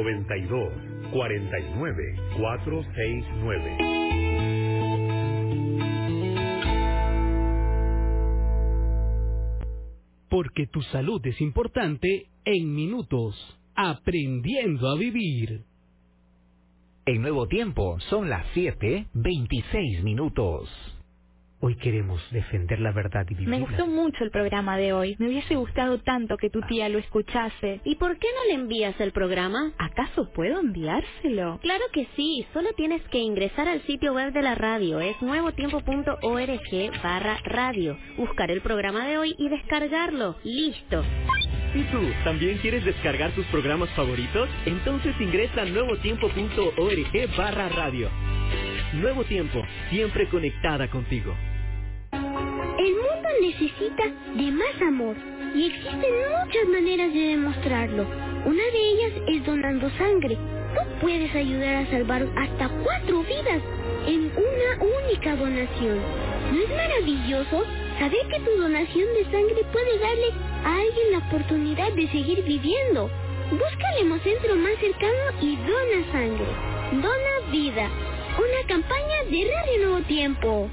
92 49 469. Porque tu salud es importante, en minutos, aprendiendo a vivir. En Nuevo Tiempo son las 7:26. Hoy queremos defender la verdad y vivirla. Me gustó mucho el programa de hoy. Me hubiese gustado tanto que tu tía lo escuchase. ¿Y por qué no le envías el programa? ¿Acaso puedo enviárselo? Claro que sí. Solo tienes que ingresar al sitio web de la radio. Es nuevotiempo.org/radio. Buscar el programa de hoy y descargarlo. ¡Listo! ¿Y tú, también quieres descargar tus programas favoritos? Entonces ingresa a nuevotiempo.org/radio. Nuevo Tiempo, siempre conectada contigo. El mundo necesita de más amor y existen muchas maneras de demostrarlo. Una de ellas es donando sangre. Tú puedes ayudar a salvar hasta 4 vidas en una única donación. ¿No es maravilloso saber que tu donación de sangre puede darle a alguien la oportunidad de seguir viviendo? Busca el hemocentro más cercano y dona sangre. Dona vida. Una campaña de Radio Nuevo Tiempo.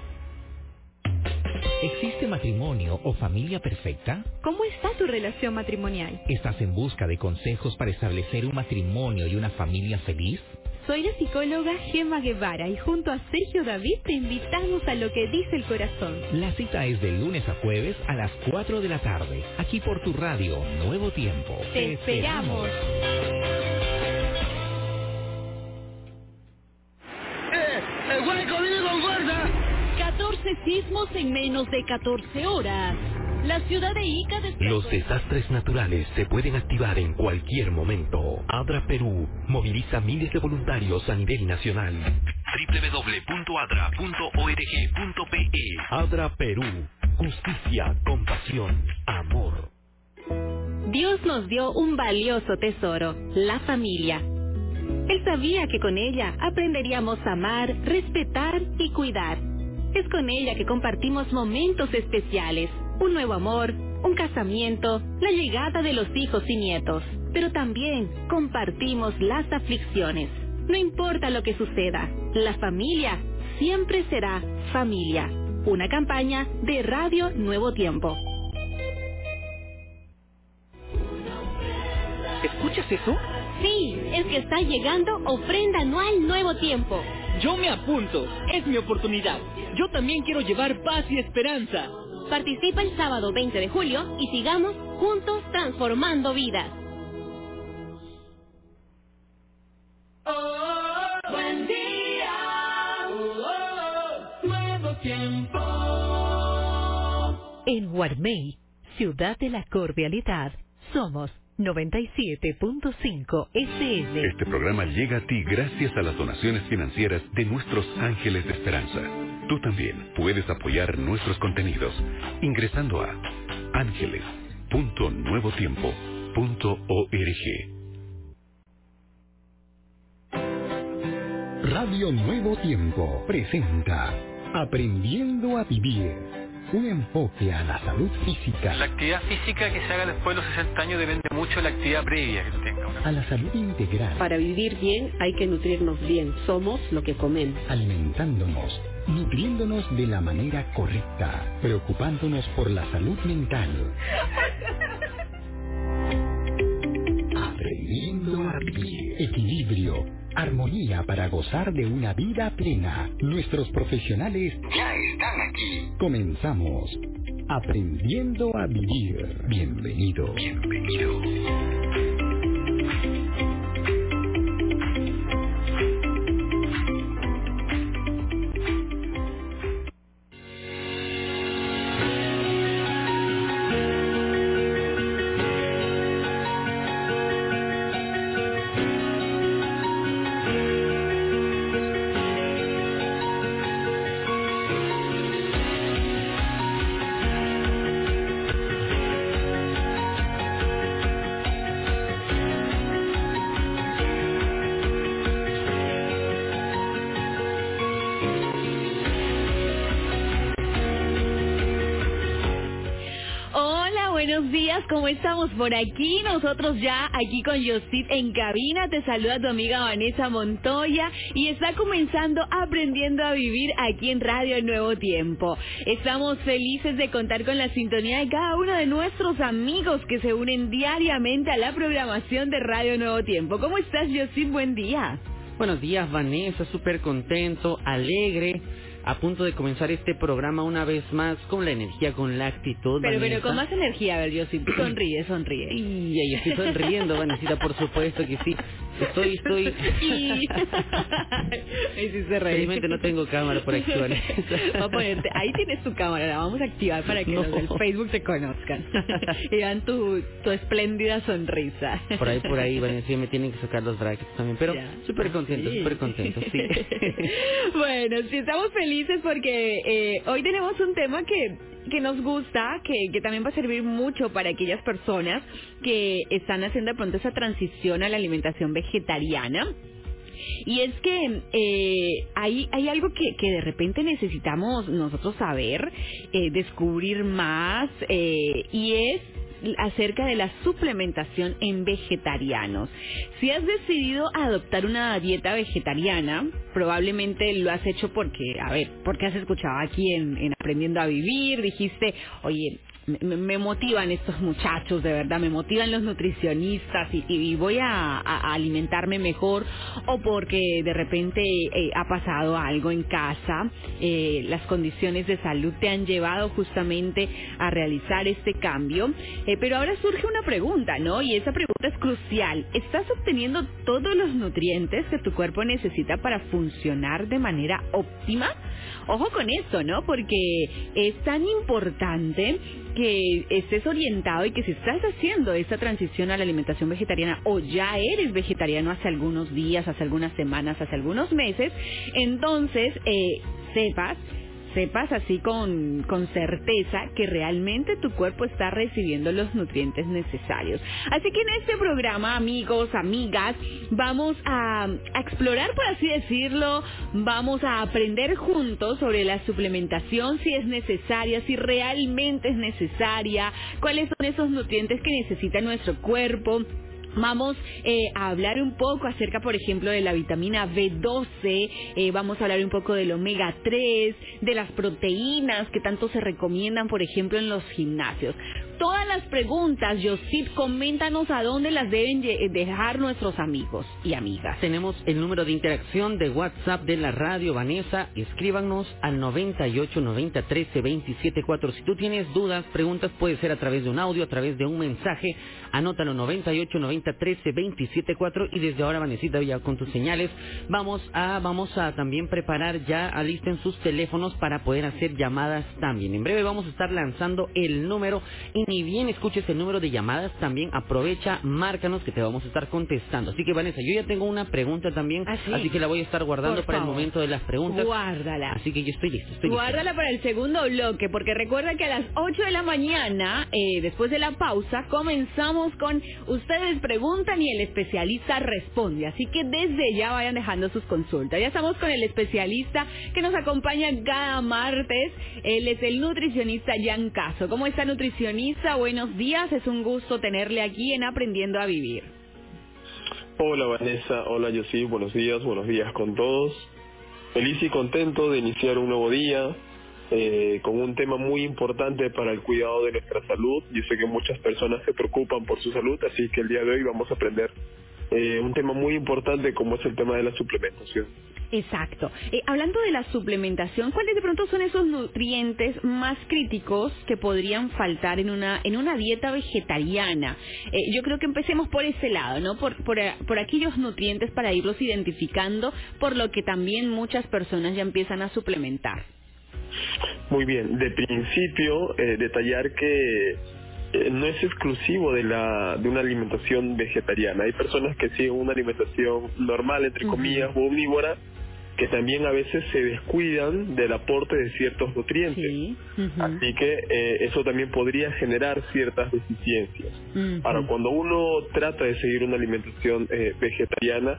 ¿Existe matrimonio o familia perfecta? ¿Cómo está tu relación matrimonial? ¿Estás en busca de consejos para establecer un matrimonio y una familia feliz? Soy la psicóloga Gemma Guevara y junto a Sergio David te invitamos a lo que dice el corazón. La cita es de lunes a jueves a las 4 de la tarde, aquí por tu radio Nuevo Tiempo. ¡Te esperamos! ¡El hueco viene con fuerza! 14 sismos en menos de 14 horas. La ciudad de Ica Los desastres naturales se pueden activar en cualquier momento. ADRA Perú moviliza miles de voluntarios a nivel nacional. www.adra.org.pe. ADRA Perú. Justicia, compasión, amor. Dios nos dio un valioso tesoro, la familia. Él sabía que con ella aprenderíamos a amar, respetar y cuidar. Es con ella que compartimos momentos especiales, un nuevo amor, un casamiento, la llegada de los hijos y nietos. Pero también compartimos las aflicciones. No importa lo que suceda, la familia siempre será familia. Una campaña de Radio Nuevo Tiempo. ¿Escuchas eso? Sí, es que está llegando ofrenda anual Nuevo Tiempo. Yo me apunto, es mi oportunidad. Yo también quiero llevar paz y esperanza. Participa el sábado 20 de julio y sigamos juntos transformando vidas. Buen día, nuevo tiempo. En Guarmey, ciudad de la cordialidad, somos 97.5 FM. Este programa llega a ti gracias a las donaciones financieras de nuestros ángeles de esperanza. Tú también puedes apoyar nuestros contenidos ingresando a ángeles.nuevotiempo.org. Radio Nuevo Tiempo presenta Aprendiendo a Vivir. Un enfoque a la salud física. La actividad física que se haga después de los 60 años depende mucho de la actividad previa que tenga. A la salud integral. Para vivir bien hay que nutrirnos bien. Somos lo que comemos. Alimentándonos, nutriéndonos de la manera correcta, preocupándonos por la salud mental. Aprendiendo a vivir. Equilibrio, armonía para gozar de una vida plena. Nuestros profesionales ya están aquí. Comenzamos. Aprendiendo a vivir. Bienvenido. Bienvenido. buenos días, ¿cómo estamos por aquí? Nosotros ya aquí con Yosip en cabina, te saluda tu amiga Vanessa Montoya y está comenzando Aprendiendo a Vivir aquí en Radio Nuevo Tiempo. Estamos felices de contar con la sintonía de cada uno de nuestros amigos que se unen diariamente a la programación de Radio Nuevo Tiempo. ¿Cómo estás, Yosip? Buen día. Buenos días, Vanessa, súper contento, alegre, a punto de comenzar este programa una vez más con la energía, con la actitud, Pero Vanessa. con más energía, a ver, yo sí, sonríe. Y ahí estoy sonriendo, Vanesita, por supuesto que sí. Estoy... Ahí sí se reí. Felizmente no tengo cámara por aquí, Vanessa. Va a ponerte, ahí tienes tu cámara, la vamos a activar para que los del Facebook te conozcan y vean tu espléndida sonrisa. Por ahí, Vanessa, me tienen que sacar los brackets también, pero súper contento, sí. Bueno, sí, estamos felices porque hoy tenemos un tema que nos gusta, que también va a servir mucho para aquellas personas que están haciendo de pronto esa transición a la alimentación vegetariana. Y es que hay algo que de repente necesitamos nosotros saber, descubrir más, y es acerca de la suplementación en vegetarianos. Si has decidido adoptar una dieta vegetariana, probablemente lo has hecho porque has escuchado aquí en Aprendiendo a Vivir, dijiste, oye, me motivan estos muchachos, de verdad, me motivan los nutricionistas y voy a alimentarme mejor, o porque de repente ha pasado algo en casa, las condiciones de salud te han llevado justamente a realizar este cambio, pero ahora surge una pregunta, ¿no? Y esa pregunta es crucial. ¿Estás obteniendo todos los nutrientes que tu cuerpo necesita para funcionar de manera óptima? Ojo con esto, ¿no? Porque es tan importante que estés orientado y que si estás haciendo esta transición a la alimentación vegetariana o ya eres vegetariano hace algunos días, hace algunas semanas, hace algunos meses, entonces sepas así con certeza que realmente tu cuerpo está recibiendo los nutrientes necesarios. Así que en este programa, amigos, amigas, vamos a explorar, por así decirlo, vamos a aprender juntos sobre la suplementación, si es necesaria, si realmente es necesaria, cuáles son esos nutrientes que necesita nuestro cuerpo. Vamos a hablar un poco acerca, por ejemplo, de la vitamina B12, vamos a hablar un poco del omega 3, de las proteínas que tanto se recomiendan, por ejemplo, en los gimnasios. Todas las preguntas, Yosip, coméntanos a dónde las deben dejar nuestros amigos y amigas. Tenemos el número de interacción de WhatsApp de la radio, Vanessa. Escríbanos al 98 90 13 27 4. Si tú tienes dudas, preguntas, puede ser a través de un audio, a través de un mensaje. Anótalo 98 90 13 27 4. Y desde ahora, Vanesita, ya con tus señales, vamos a también preparar, ya alisten sus teléfonos para poder hacer llamadas también. En breve vamos a estar lanzando el número. Y ni bien escuches el número de llamadas, también aprovecha, márcanos que te vamos a estar contestando. Así que, Vanessa, yo ya tengo una pregunta también, así que la voy a estar guardando para el momento de las preguntas. Guárdala. Así que yo estoy listo. Guárdala para el segundo bloque, porque recuerda que a las 8 de la mañana, después de la pausa, comenzamos con Ustedes Preguntan y el especialista responde. Así que desde ya vayan dejando sus consultas. Ya estamos con el especialista que nos acompaña cada martes. Él es el nutricionista Jan Caso. ¿Cómo está, nutricionista? Buenos días, es un gusto tenerle aquí en Aprendiendo a Vivir. Hola, Vanessa, hola, Yosip, buenos días con todos. Feliz y contento de iniciar un nuevo día con un tema muy importante para el cuidado de nuestra salud. Yo sé que muchas personas se preocupan por su salud, así que el día de hoy vamos a aprender un tema muy importante como es el tema de la suplementación. Exacto. Hablando de la suplementación, ¿cuáles de pronto son esos nutrientes más críticos que podrían faltar en una dieta vegetariana? Yo creo que empecemos por ese lado, ¿no? Por aquellos nutrientes para irlos identificando, por lo que también muchas personas ya empiezan a suplementar. Muy bien. De principio, detallar que no es exclusivo de una alimentación vegetariana. Hay personas que siguen una alimentación normal, entre comillas, omnívora, que también a veces se descuidan del aporte de ciertos nutrientes. Sí. Así que eso también podría generar ciertas deficiencias. Ahora, cuando uno trata de seguir una alimentación vegetariana,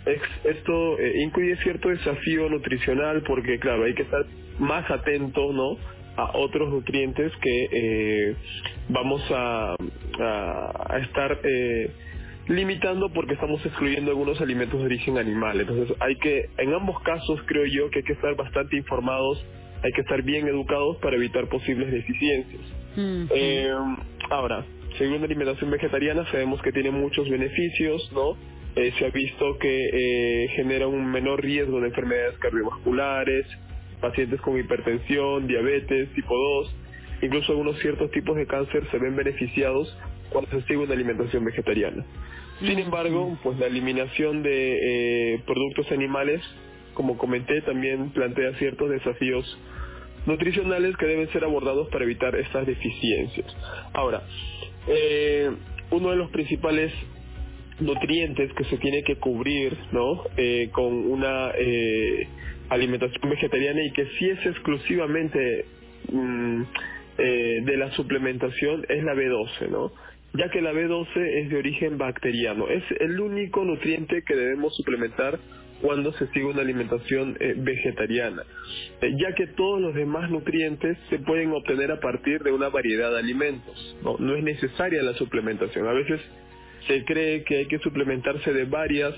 esto incluye cierto desafío nutricional porque, claro, hay que estar más atento, ¿no?, a otros nutrientes que vamos a estar limitando porque estamos excluyendo algunos alimentos de origen animal. Entonces en ambos casos creo yo que hay que estar bastante informados, hay que estar bien educados para evitar posibles deficiencias. Ahora, según la alimentación vegetariana sabemos que tiene muchos beneficios, ¿no? Se ha visto que genera un menor riesgo de enfermedades cardiovasculares, pacientes con hipertensión, diabetes, tipo 2, incluso algunos ciertos tipos de cáncer se ven beneficiados cuando se sigue una alimentación vegetariana. Sin embargo, pues la eliminación de productos animales, como comenté, también plantea ciertos desafíos nutricionales que deben ser abordados para evitar estas deficiencias. Ahora, uno de los principales nutrientes que se tiene que cubrir, ¿no? Con una alimentación vegetariana y que sí es exclusivamente de la suplementación es la B12, ¿no? Ya que la B12 es de origen bacteriano. Es el único nutriente que debemos suplementar cuando se sigue una alimentación vegetariana, ya que todos los demás nutrientes se pueden obtener a partir de una variedad de alimentos, ¿no? No es necesaria la suplementación. A veces se cree que hay que suplementarse de varias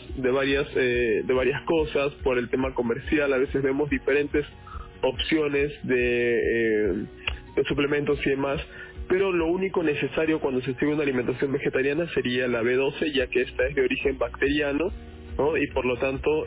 cosas por el tema comercial. A veces vemos diferentes opciones de suplementos y demás, pero lo único necesario cuando se sigue una alimentación vegetariana sería la B12, ya que esta es de origen bacteriano, ¿no? Y por lo tanto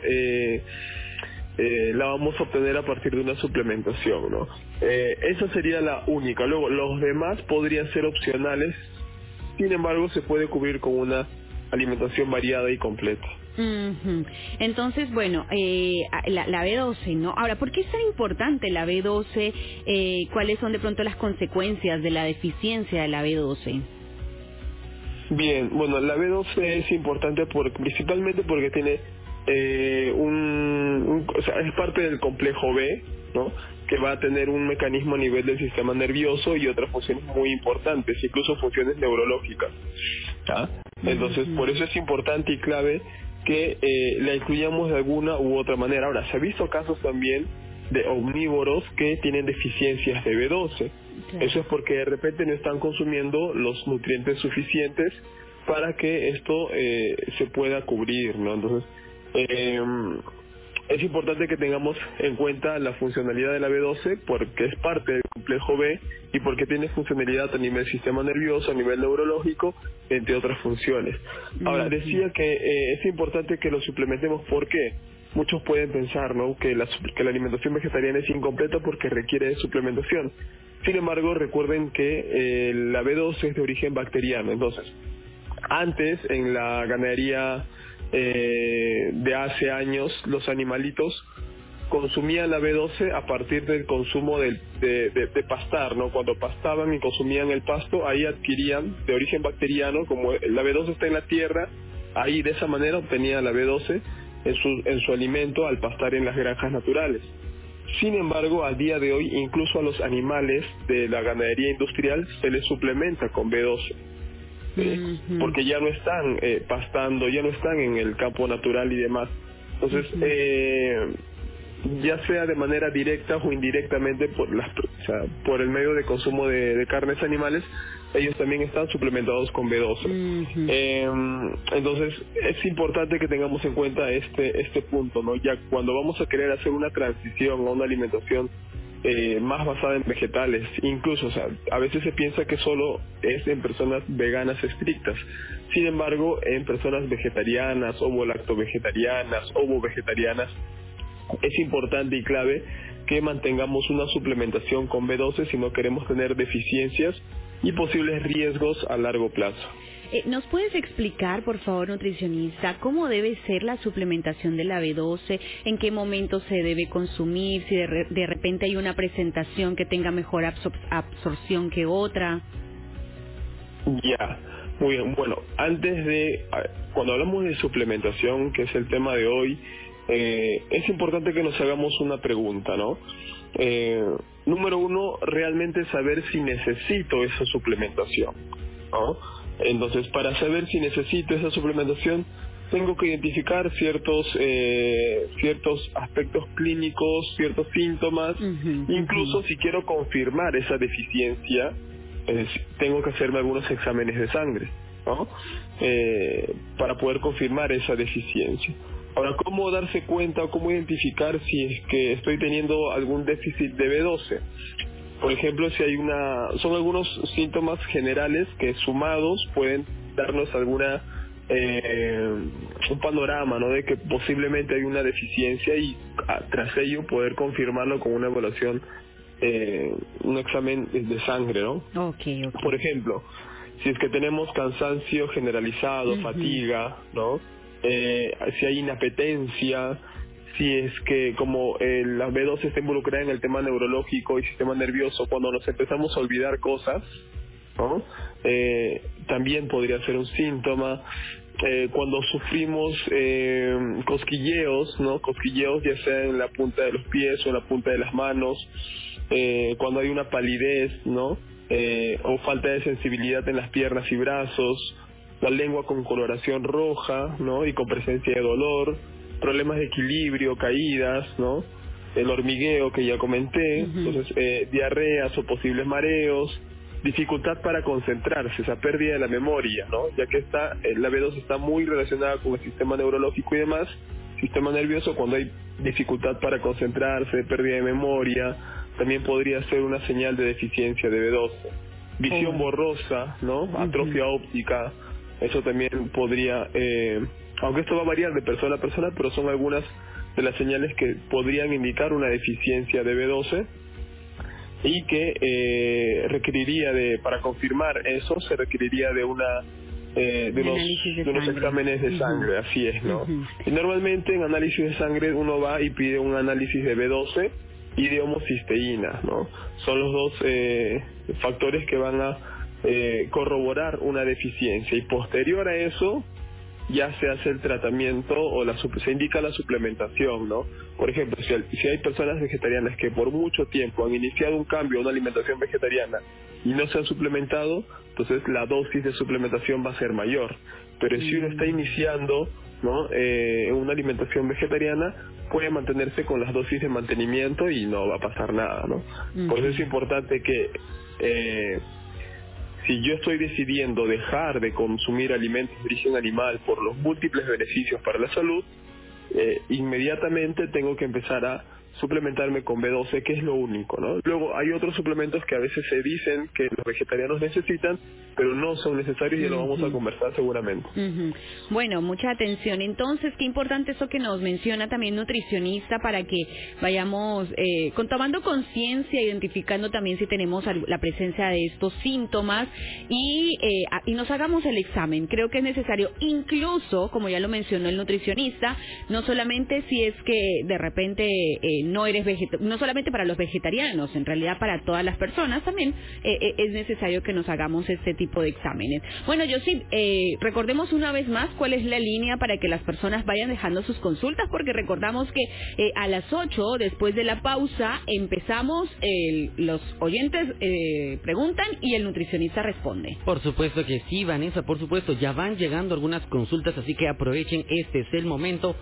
la vamos a obtener a partir de una suplementación, ¿no? Esa sería la única. Luego los demás podrían ser opcionales, sin embargo se puede cubrir con una alimentación variada y completa. Entonces, bueno, la B12, ¿no? Ahora, ¿por qué es tan importante la B12? ¿Cuáles son de pronto las consecuencias de la deficiencia de la B12? Bien, bueno, la B12 es importante principalmente porque tiene o sea, es parte del complejo B, ¿no? Que va a tener un mecanismo a nivel del sistema nervioso y otras funciones muy importantes, incluso funciones neurológicas, ¿ah? Entonces, por eso es importante y clave que la incluyamos de alguna u otra manera. Ahora, se ha visto casos también de omnívoros que tienen deficiencias de B12. Claro. Eso es porque de repente no están consumiendo los nutrientes suficientes para que esto se pueda cubrir, ¿no? Entonces, es importante que tengamos en cuenta la funcionalidad de la B12 porque es parte del complejo B y porque tiene funcionalidad a nivel sistema nervioso, a nivel neurológico, entre otras funciones. Ahora, decía que es importante que lo suplementemos. ¿Por qué? Muchos pueden pensar, ¿no?, que la alimentación vegetariana es incompleta porque requiere de suplementación. Sin embargo, recuerden que la B12 es de origen bacteriano. Entonces, antes en la ganadería de hace años, los animalitos consumían la B12 a partir del consumo de pastar, ¿no? Cuando pastaban y consumían el pasto, ahí adquirían de origen bacteriano, como la B12 está en la tierra, ahí de esa manera obtenían la B12 en su alimento al pastar en las granjas naturales. Sin embargo, al día de hoy, incluso a los animales de la ganadería industrial se les suplementa con B12. Porque ya no están pastando, ya no están en el campo natural y demás. Entonces, ya sea de manera directa o indirectamente por el medio de consumo de carnes animales, ellos también están suplementados con B12. Entonces, es importante que tengamos en cuenta este punto, ¿no? Ya cuando vamos a querer hacer una transición a una alimentación más basada en vegetales, incluso, o sea, a veces se piensa que solo es en personas veganas estrictas. Sin embargo, en personas vegetarianas, ovo-lacto-vegetarianas, ovo-vegetarianas, es importante y clave que mantengamos una suplementación con B12 si no queremos tener deficiencias y posibles riesgos a largo plazo. ¿Nos puedes explicar, por favor, nutricionista, cómo debe ser la suplementación de la B12? ¿En qué momento se debe consumir? Si de repente hay una presentación que tenga mejor absorción que otra. Ya, muy bien. Bueno, cuando hablamos de suplementación, que es el tema de hoy, es importante que nos hagamos una pregunta, ¿no? Número uno, realmente saber si necesito esa suplementación, ¿no? Entonces, para saber si necesito esa suplementación, tengo que identificar ciertos aspectos clínicos, ciertos síntomas. Incluso si quiero confirmar esa deficiencia, tengo que hacerme algunos exámenes de sangre, ¿no? Para poder confirmar esa deficiencia. Ahora, ¿cómo darse cuenta o cómo identificar si es que estoy teniendo algún déficit de B12? Por ejemplo, si hay son algunos síntomas generales que sumados pueden darnos un panorama, ¿no?, de que posiblemente hay una deficiencia y tras ello poder confirmarlo con una evaluación, un examen de sangre, ¿no? Okay. Por ejemplo, si es que tenemos cansancio generalizado, fatiga, ¿no? Si hay inapetencia, si es que como la B12 está involucrada en el tema neurológico y sistema nervioso, cuando nos empezamos a olvidar cosas, ¿no? También podría ser un síntoma. Cuando sufrimos cosquilleos, ¿no? Cosquilleos ya sea en la punta de los pies o en la punta de las manos, cuando hay una palidez, ¿no? O falta de sensibilidad en las piernas y brazos, la lengua con coloración roja, ¿no? Y con presencia de dolor, problemas de equilibrio, caídas, ¿no? El hormigueo que ya comenté, entonces diarreas o posibles mareos, dificultad para concentrarse, esa pérdida de la memoria, ¿no? Ya que la B2 está muy relacionada con el sistema neurológico y demás, sistema nervioso, cuando hay dificultad para concentrarse, pérdida de memoria, también podría ser una señal de deficiencia de B12. Visión borrosa, ¿no? Atrofia óptica, eso también podría, aunque esto va a variar de persona a persona, pero son algunas de las señales que podrían indicar una deficiencia de B12 y que requeriría para confirmar eso, se requeriría de unos exámenes de sangre, así es, ¿no? Y normalmente en análisis de sangre uno va y pide un análisis de B12 y de homocisteína, ¿no? Son los dos factores que van a corroborar una deficiencia, y posterior a eso ya se hace el tratamiento o se indica la suplementación, ¿no? Por ejemplo, si hay personas vegetarianas que por mucho tiempo han iniciado un cambio a una alimentación vegetariana y no se han suplementado, entonces la dosis de suplementación va a ser mayor. Pero si uno está iniciando, ¿no?, una alimentación vegetariana, puede mantenerse con las dosis de mantenimiento y no va a pasar nada, ¿no? Por eso es importante que si yo estoy decidiendo dejar de consumir alimentos de origen animal por los múltiples beneficios para la salud, inmediatamente tengo que empezar a suplementarme con B12, que es lo único, ¿no? Luego hay otros suplementos que a veces se dicen que los vegetarianos necesitan, pero no son necesarios, y lo vamos a conversar seguramente. Bueno, mucha atención. Entonces, qué importante eso que nos menciona también nutricionista, para que vayamos tomando conciencia, identificando también si tenemos la presencia de estos síntomas y nos hagamos el examen. Creo que es necesario, incluso, como ya lo mencionó el nutricionista, no solamente si es que de repente no eres no solamente para los vegetarianos, en realidad para todas las personas también es necesario que nos hagamos este tipo de exámenes. Bueno, yo sí, recordemos una vez más cuál es la línea para que las personas vayan dejando sus consultas, porque recordamos que a las 8, después de la pausa, empezamos, los oyentes preguntan y el nutricionista responde. Por supuesto que sí, Vanessa, por supuesto, ya van llegando algunas consultas, así que aprovechen, este es el momento.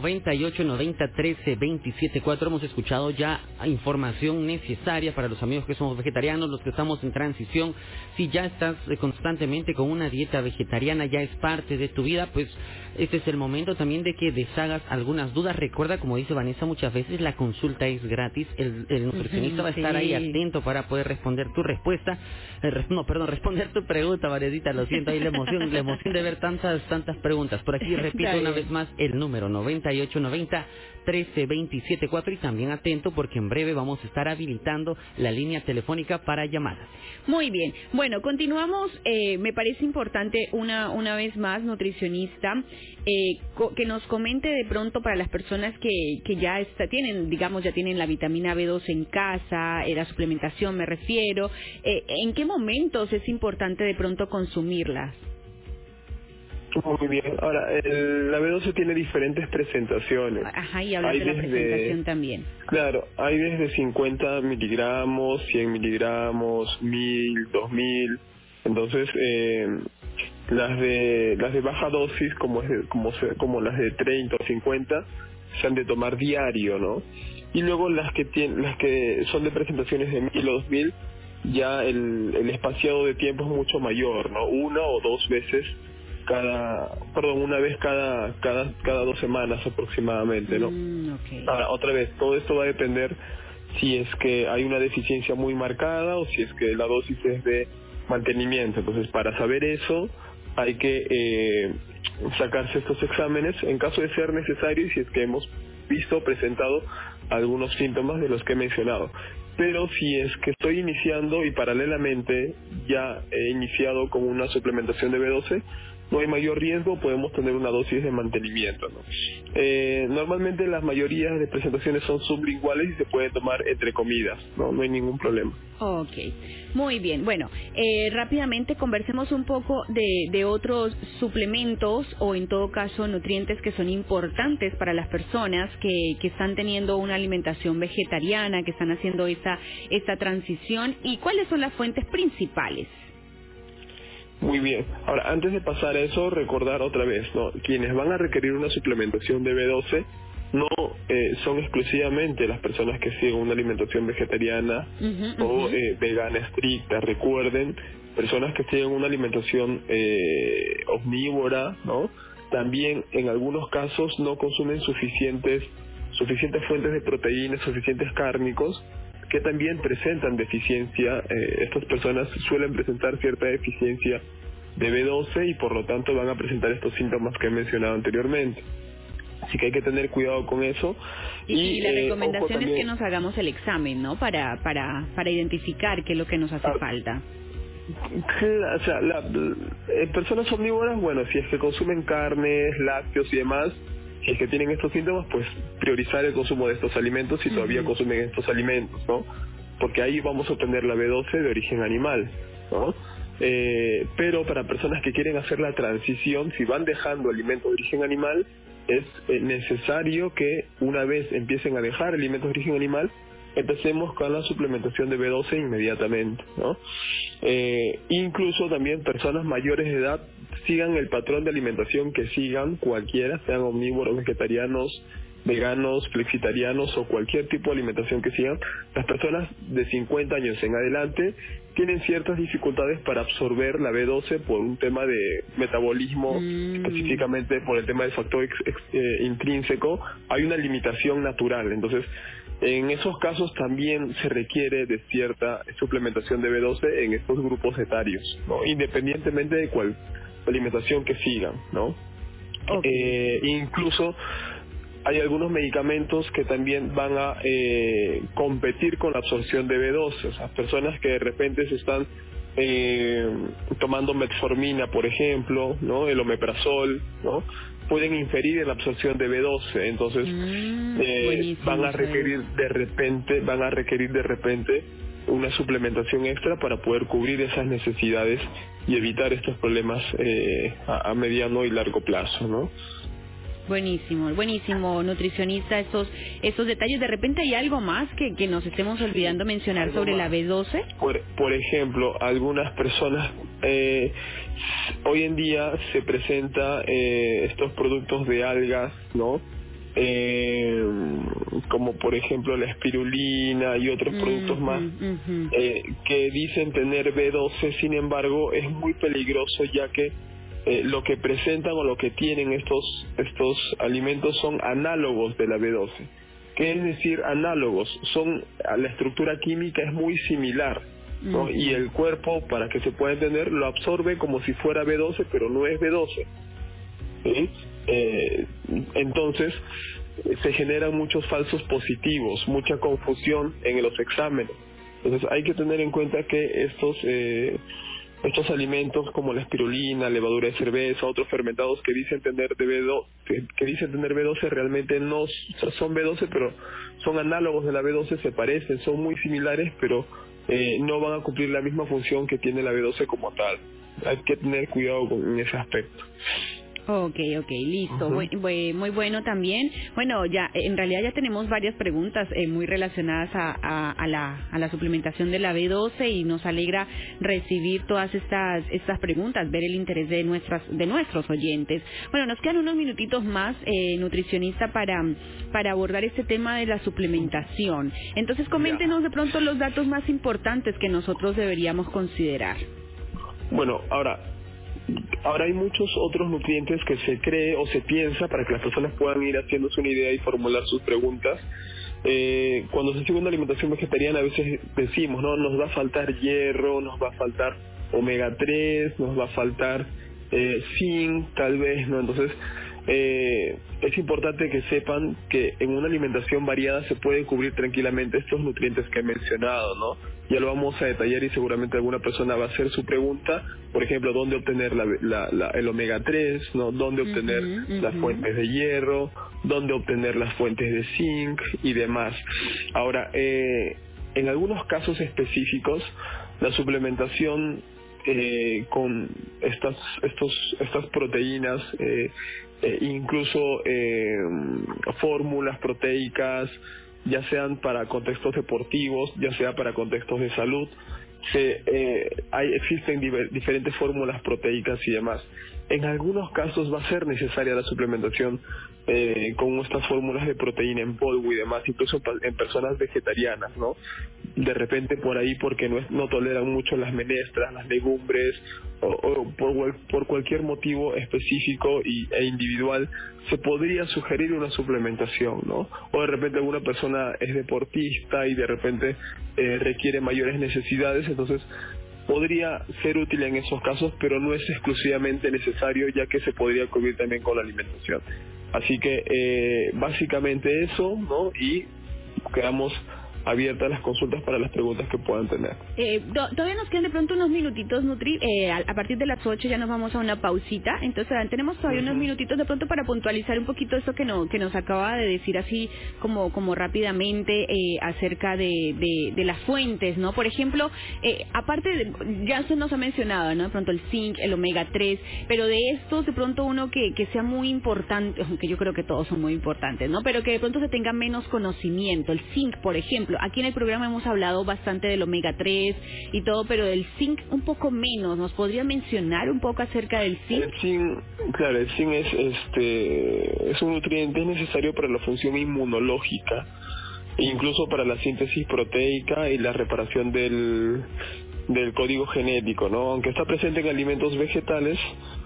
98 90 13 27 4. Hemos escuchado ya información necesaria para los amigos que somos vegetarianos, los que estamos en transición. Si ya estás constantemente con una dieta vegetariana, ya es parte de tu vida, pues este es el momento también de que deshagas algunas dudas. Recuerda, como dice Vanessa, muchas veces la consulta es gratis, el nutricionista va a estar ahí atento para poder responder tu respuesta, responder tu pregunta, Vanesita, lo siento, ahí la emoción de ver tantas preguntas. Por aquí repito una vez más el número 98 90 13 27 4, y también atento porque en breve vamos a estar habilitando la línea telefónica para llamadas. Muy bien, bueno, continuamos. Me parece importante una vez más, nutricionista, que nos comente de pronto para las personas que ya tienen la vitamina B2 en casa, la suplementación me refiero, ¿en qué momentos es importante de pronto consumirlas? Muy bien. Ahora, la B12 tiene diferentes presentaciones. Ajá, y hablas de la presentación también. Claro, hay desde 50 miligramos, 100 miligramos, 1000, 2000. Entonces, Las de baja dosis, como las de 30 o 50, se han de tomar diario, ¿no? Y luego las que son de presentaciones de 1000 o 2000, ya el espaciado de tiempo es mucho mayor, ¿no? Una o dos veces una vez cada 2 semanas aproximadamente, ¿no? Okay. Ahora, otra vez, todo esto va a depender si es que hay una deficiencia muy marcada o si es que la dosis es de mantenimiento. Entonces, para saber eso, hay que sacarse estos exámenes en caso de ser necesario y si es que hemos presentado algunos síntomas de los que he mencionado. Pero si es que estoy iniciando y paralelamente ya he iniciado con una suplementación de B12, no hay mayor riesgo, podemos tener una dosis de mantenimiento, ¿no? Normalmente las mayorías de presentaciones son sublinguales y se puede tomar entre comidas, no hay ningún problema. Ok, muy bien. Bueno, rápidamente conversemos un poco de otros suplementos o en todo caso nutrientes que son importantes para las personas que están teniendo una alimentación vegetariana, que están haciendo esta transición, y cuáles son las fuentes principales. Muy bien. Ahora, antes de pasar a eso, recordar otra vez, ¿no? Quienes van a requerir una suplementación de B12 no son exclusivamente las personas que siguen una alimentación vegetariana o vegana estricta. Recuerden, personas que siguen una alimentación omnívora, ¿no? También en algunos casos no consumen suficientes fuentes de proteínas, suficientes cárnicos, que también presentan deficiencia. Estas personas suelen presentar cierta deficiencia de B12 y por lo tanto van a presentar estos síntomas que he mencionado anteriormente. Así que hay que tener cuidado con eso. Y la recomendación es que nos hagamos el examen, ¿no? Para identificar qué es lo que nos hace falta. O sea, personas omnívoras, bueno, si es que consumen carnes, lácteos y demás, si es que tienen estos síntomas, pues priorizar el consumo de estos alimentos si todavía consumen estos alimentos, ¿no? Porque ahí vamos a obtener la B12 de origen animal, ¿no? Pero para personas que quieren hacer la transición, si van dejando alimentos de origen animal, es necesario que una vez empiecen a dejar alimentos de origen animal, empecemos con la suplementación de B12 inmediatamente, ¿no? Incluso también personas mayores de edad, sigan el patrón de alimentación que sigan, cualquiera, sean omnívoros, vegetarianos, veganos, flexitarianos o cualquier tipo de alimentación que sigan. Las personas de 50 años en adelante tienen ciertas dificultades para absorber la B12 por un tema de metabolismo, específicamente por el tema del factor intrínseco. Hay una limitación natural, entonces en esos casos también se requiere de cierta suplementación de B12 en estos grupos etarios, ¿no? Independientemente de cuál alimentación que sigan, ¿no? Incluso hay algunos medicamentos que también van a competir con la absorción de B12. O sea, personas que de repente se están tomando metformina, por ejemplo, ¿no? El omeprazol, ¿no? Pueden inferir en la absorción de B12. Entonces van a requerir de repente una suplementación extra para poder cubrir esas necesidades y evitar estos problemas a mediano y largo plazo, ¿no? Buenísimo, nutricionista, esos detalles. ¿De repente hay algo más que nos estemos olvidando mencionar sobre la B12? Por ejemplo, algunas personas, hoy en día se presenta estos productos de algas, ¿no? Como por ejemplo la espirulina y otros productos más que dicen tener B12, sin embargo es muy peligroso, ya que lo que presentan o lo que tienen estos alimentos son análogos de la B12. ¿Qué es decir análogos? La estructura química es muy similar, ¿no? Y el cuerpo, para que se pueda entender, lo absorbe como si fuera B12, pero no es B12. ¿Sí? Entonces se generan muchos falsos positivos, mucha confusión en los exámenes. Entonces hay que tener en cuenta que estos alimentos como la espirulina, levadura de cerveza, otros fermentados que dicen tener B12 realmente no son B12, pero son análogos de la B12, se parecen, son muy similares, pero no van a cumplir la misma función que tiene la B12 como tal. Hay que tener cuidado con ese aspecto. Ok, listo. Muy bueno también. Bueno, ya en realidad ya tenemos varias preguntas muy relacionadas a la suplementación de la B12 y nos alegra recibir todas estas preguntas, ver el interés de nuestros oyentes. Bueno, nos quedan unos minutitos más, nutricionista, para abordar este tema de la suplementación. Entonces, coméntenos de pronto los datos más importantes que nosotros deberíamos considerar. Bueno, ahora hay muchos otros nutrientes que se cree o se piensa para que las personas puedan ir haciéndose una idea y formular sus preguntas. Cuando se sigue una alimentación vegetariana, a veces decimos, ¿no? Nos va a faltar hierro, nos va a faltar omega 3, nos va a faltar zinc, tal vez, ¿no? Entonces, es importante que sepan que en una alimentación variada se pueden cubrir tranquilamente estos nutrientes que he mencionado, ¿no? Ya lo vamos a detallar y seguramente alguna persona va a hacer su pregunta, por ejemplo, dónde obtener el omega 3, ¿no? Dónde obtener las fuentes de hierro, dónde obtener las fuentes de zinc y demás. Ahora, en algunos casos específicos, la suplementación con estas proteínas, incluso fórmulas proteicas, ya sean para contextos deportivos, ya sea para contextos de salud, existen diferentes fórmulas proteicas y demás. En algunos casos va a ser necesaria la suplementación con estas fórmulas de proteína en polvo y demás, incluso en personas vegetarianas, ¿no? De repente por ahí porque no toleran mucho las menestras, las legumbres, o por cualquier motivo específico e individual, se podría sugerir una suplementación, ¿no? O de repente alguna persona es deportista y de repente requiere mayores necesidades, entonces podría ser útil en esos casos, pero no es exclusivamente necesario, ya que se podría cubrir también con la alimentación. Así que básicamente eso, ¿no? Y quedamos abiertas las consultas para las preguntas que puedan tener. Todavía nos quedan de pronto unos minutitos, Nutri. A partir de las 8 ya nos vamos a una pausita. Entonces tenemos todavía unos minutitos de pronto para puntualizar un poquito esto que nos acaba de decir así como rápidamente acerca de las fuentes, ¿no? Por ejemplo, aparte ya usted nos ha mencionado, ¿no? De pronto el zinc, el omega 3, pero de estos de pronto uno que sea muy importante, aunque yo creo que todos son muy importantes, ¿no? Pero que de pronto se tenga menos conocimiento. El zinc, por ejemplo. Aquí en el programa hemos hablado bastante del omega 3 y todo, pero del zinc un poco menos. ¿Nos podría mencionar un poco acerca del zinc? El zinc, claro, el zinc es un nutriente necesario para la función inmunológica, incluso para la síntesis proteica y la reparación del código genético, ¿no? Aunque está presente en alimentos vegetales,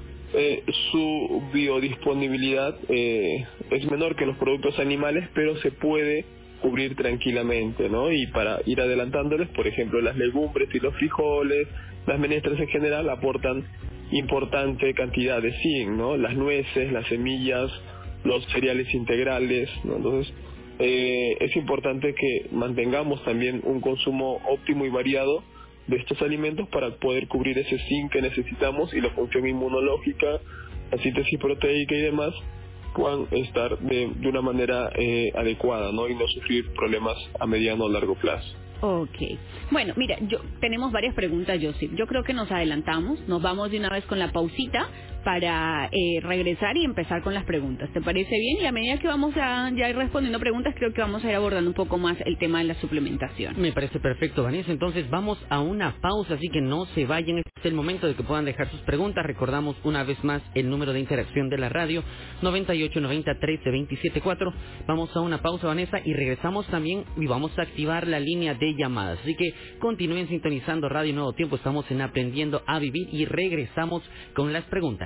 su biodisponibilidad es menor que los productos animales, pero se puede cubrir tranquilamente, ¿no? Y para ir adelantándoles, por ejemplo, las legumbres y los frijoles, las menestras en general aportan importante cantidad de zinc, ¿no? Las nueces, las semillas, los cereales integrales, ¿no? Entonces, es importante que mantengamos también un consumo óptimo y variado de estos alimentos para poder cubrir ese zinc que necesitamos y la función inmunológica, la síntesis proteica y demás puedan estar de una manera adecuada, ¿no? Y no sufrir problemas a mediano o largo plazo. Ok. Bueno, mira, tenemos varias preguntas, Joseph. Yo creo que nos adelantamos. Nos vamos de una vez con la pausita para regresar y empezar con las preguntas. ¿Te parece bien? Y a medida que vamos ya ir respondiendo preguntas, creo que vamos a ir abordando un poco más el tema de la suplementación. Me parece perfecto, Vanessa. Entonces vamos a una pausa, así que no se vayan. Este es el momento de que puedan dejar sus preguntas. Recordamos una vez más el número de interacción de la radio, 9890-13-274. Vamos a una pausa, Vanessa, y regresamos también y vamos a activar la línea de llamadas. Así que continúen sintonizando Radio Nuevo Tiempo. Estamos en Aprendiendo a Vivir y regresamos con las preguntas.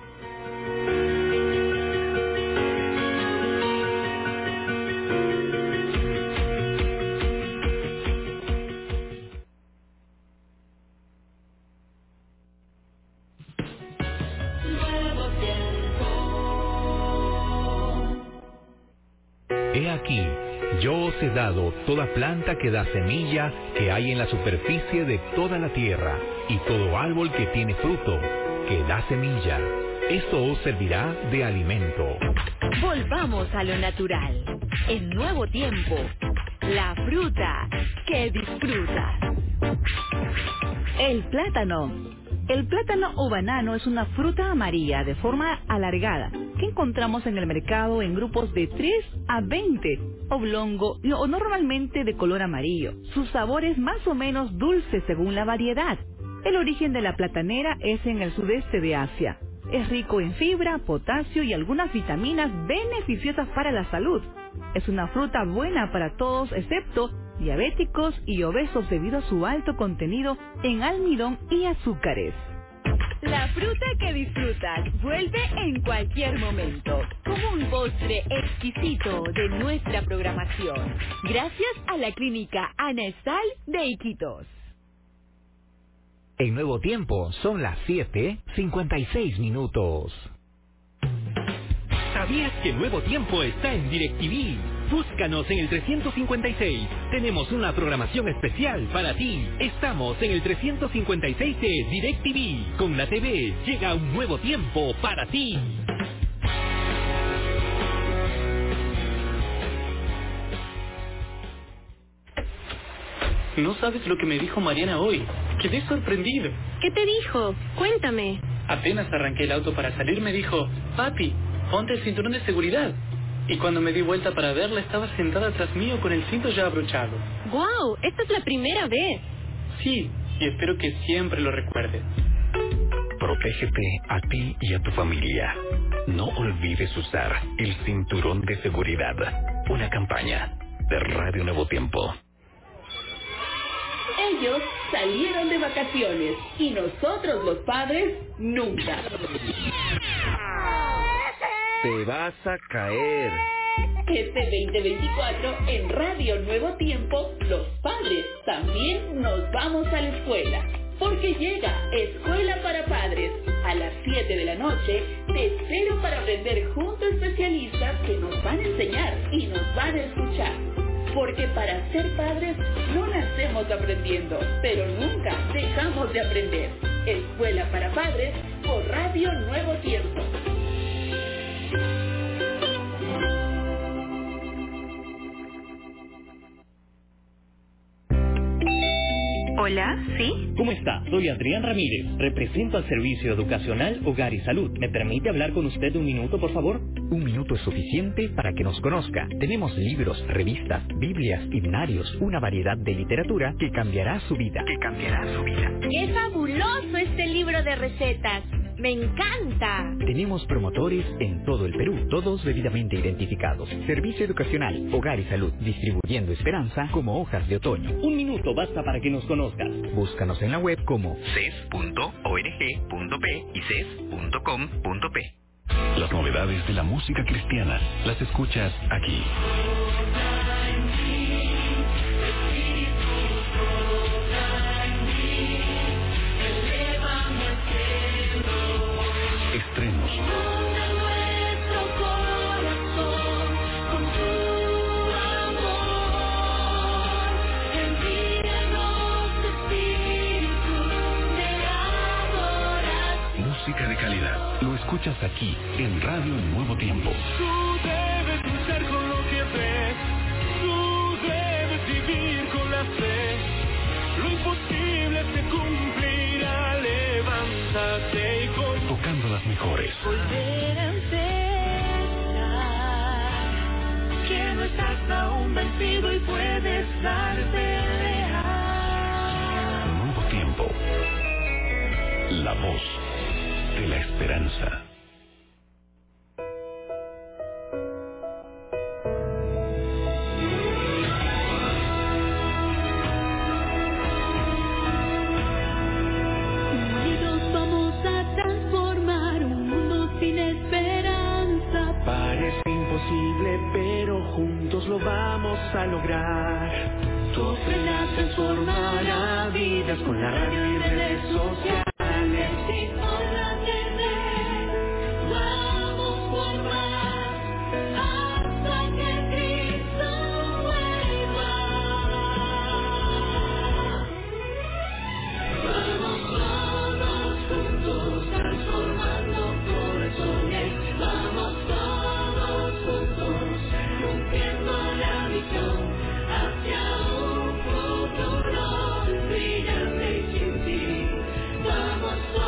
He aquí, yo os he dado toda planta que da semilla que hay en la superficie de toda la tierra, y todo árbol que tiene fruto, que da semilla. Esto os servirá de alimento. Volvamos a lo natural. En Nuevo Tiempo, la fruta que disfrutas. El plátano El plátano o banano es una fruta amarilla de forma alargada que encontramos en el mercado en grupos de 3 a 20, oblongo o normalmente de color amarillo. Su sabor es más o menos dulce según la variedad. El origen de la platanera es en el sudeste de Asia. Es rico en fibra, potasio y algunas vitaminas beneficiosas para la salud. Es una fruta buena para todos excepto diabéticos y obesos debido a su alto contenido en almidón y azúcares. La fruta que disfrutas vuelve en cualquier momento, como un postre exquisito de nuestra programación, gracias a la clínica Ana Estal de Iquitos. En Nuevo Tiempo son las 7:56 minutos. ¿Sabías que Nuevo Tiempo está en DirecTV? Búscanos en el 356. Tenemos una programación especial para ti. Estamos en el 356 de DirecTV. Con la TV llega un nuevo tiempo para ti. No sabes lo que me dijo Mariana hoy. Quedé sorprendido. ¿Qué te dijo? Cuéntame. Apenas arranqué el auto para salir, me dijo: papi, ponte el cinturón de seguridad. Y cuando me di vuelta para verla, estaba sentada atrás mío con el cinto ya abrochado. ¡Guau! Esta es la primera vez. Sí, y espero que siempre lo recuerdes. Protégete a ti y a tu familia. No olvides usar el cinturón de seguridad. Una campaña de Radio Nuevo Tiempo. Ellos salieron de vacaciones y nosotros los padres nunca. Te vas a caer. Este 2024 en Radio Nuevo Tiempo, los padres también nos vamos a la escuela. Porque llega Escuela para Padres. A las 7 de la noche te espero para aprender junto a especialistas que nos van a enseñar y nos van a escuchar. Porque para ser padres no nacemos aprendiendo, pero nunca dejamos de aprender. Escuela para Padres por Radio Nuevo Tiempo. Hola, ¿sí? ¿Cómo está? Soy Adrián Ramírez. Represento al Servicio Educacional Hogar y Salud. ¿Me permite hablar con usted un minuto, por favor? Un minuto es suficiente para que nos conozca. Tenemos libros, revistas, biblias, himnarios, una variedad de literatura que cambiará su vida. ¡Qué fabuloso este libro de recetas! ¡Me encanta! Tenemos promotores en todo el Perú, todos debidamente identificados. Servicio Educacional, Hogar y Salud, distribuyendo esperanza como hojas de otoño. Un minuto basta para que nos conozcas. Búscanos en la web como ces.org.p y ces.com.p. Las novedades de la música cristiana las escuchas aquí. Estrenos. Música de calidad. Lo escuchas aquí en Radio Nuevo Tiempo. Tú debes luchar con lo que ves. Tú debes vivir con la fe. Lo imposible se cumplirá. Levántate y tocando las mejores. volver a empezar. Que no estás aún vencido y puedes dar pelea. Nuevo Tiempo. La voz de la esperanza. Unidos vamos a transformar un mundo sin esperanza. Parece imposible, pero juntos lo vamos a lograr. Tu ofrenda transformará vidas con la radio y redes sociales. Y con la TV vamos por más hasta que Cristo vuelva. Vamos todos juntos transformando corazones. Vamos todos juntos cumpliendo la misión hacia un futuro brillante sin fin. Vamos todos.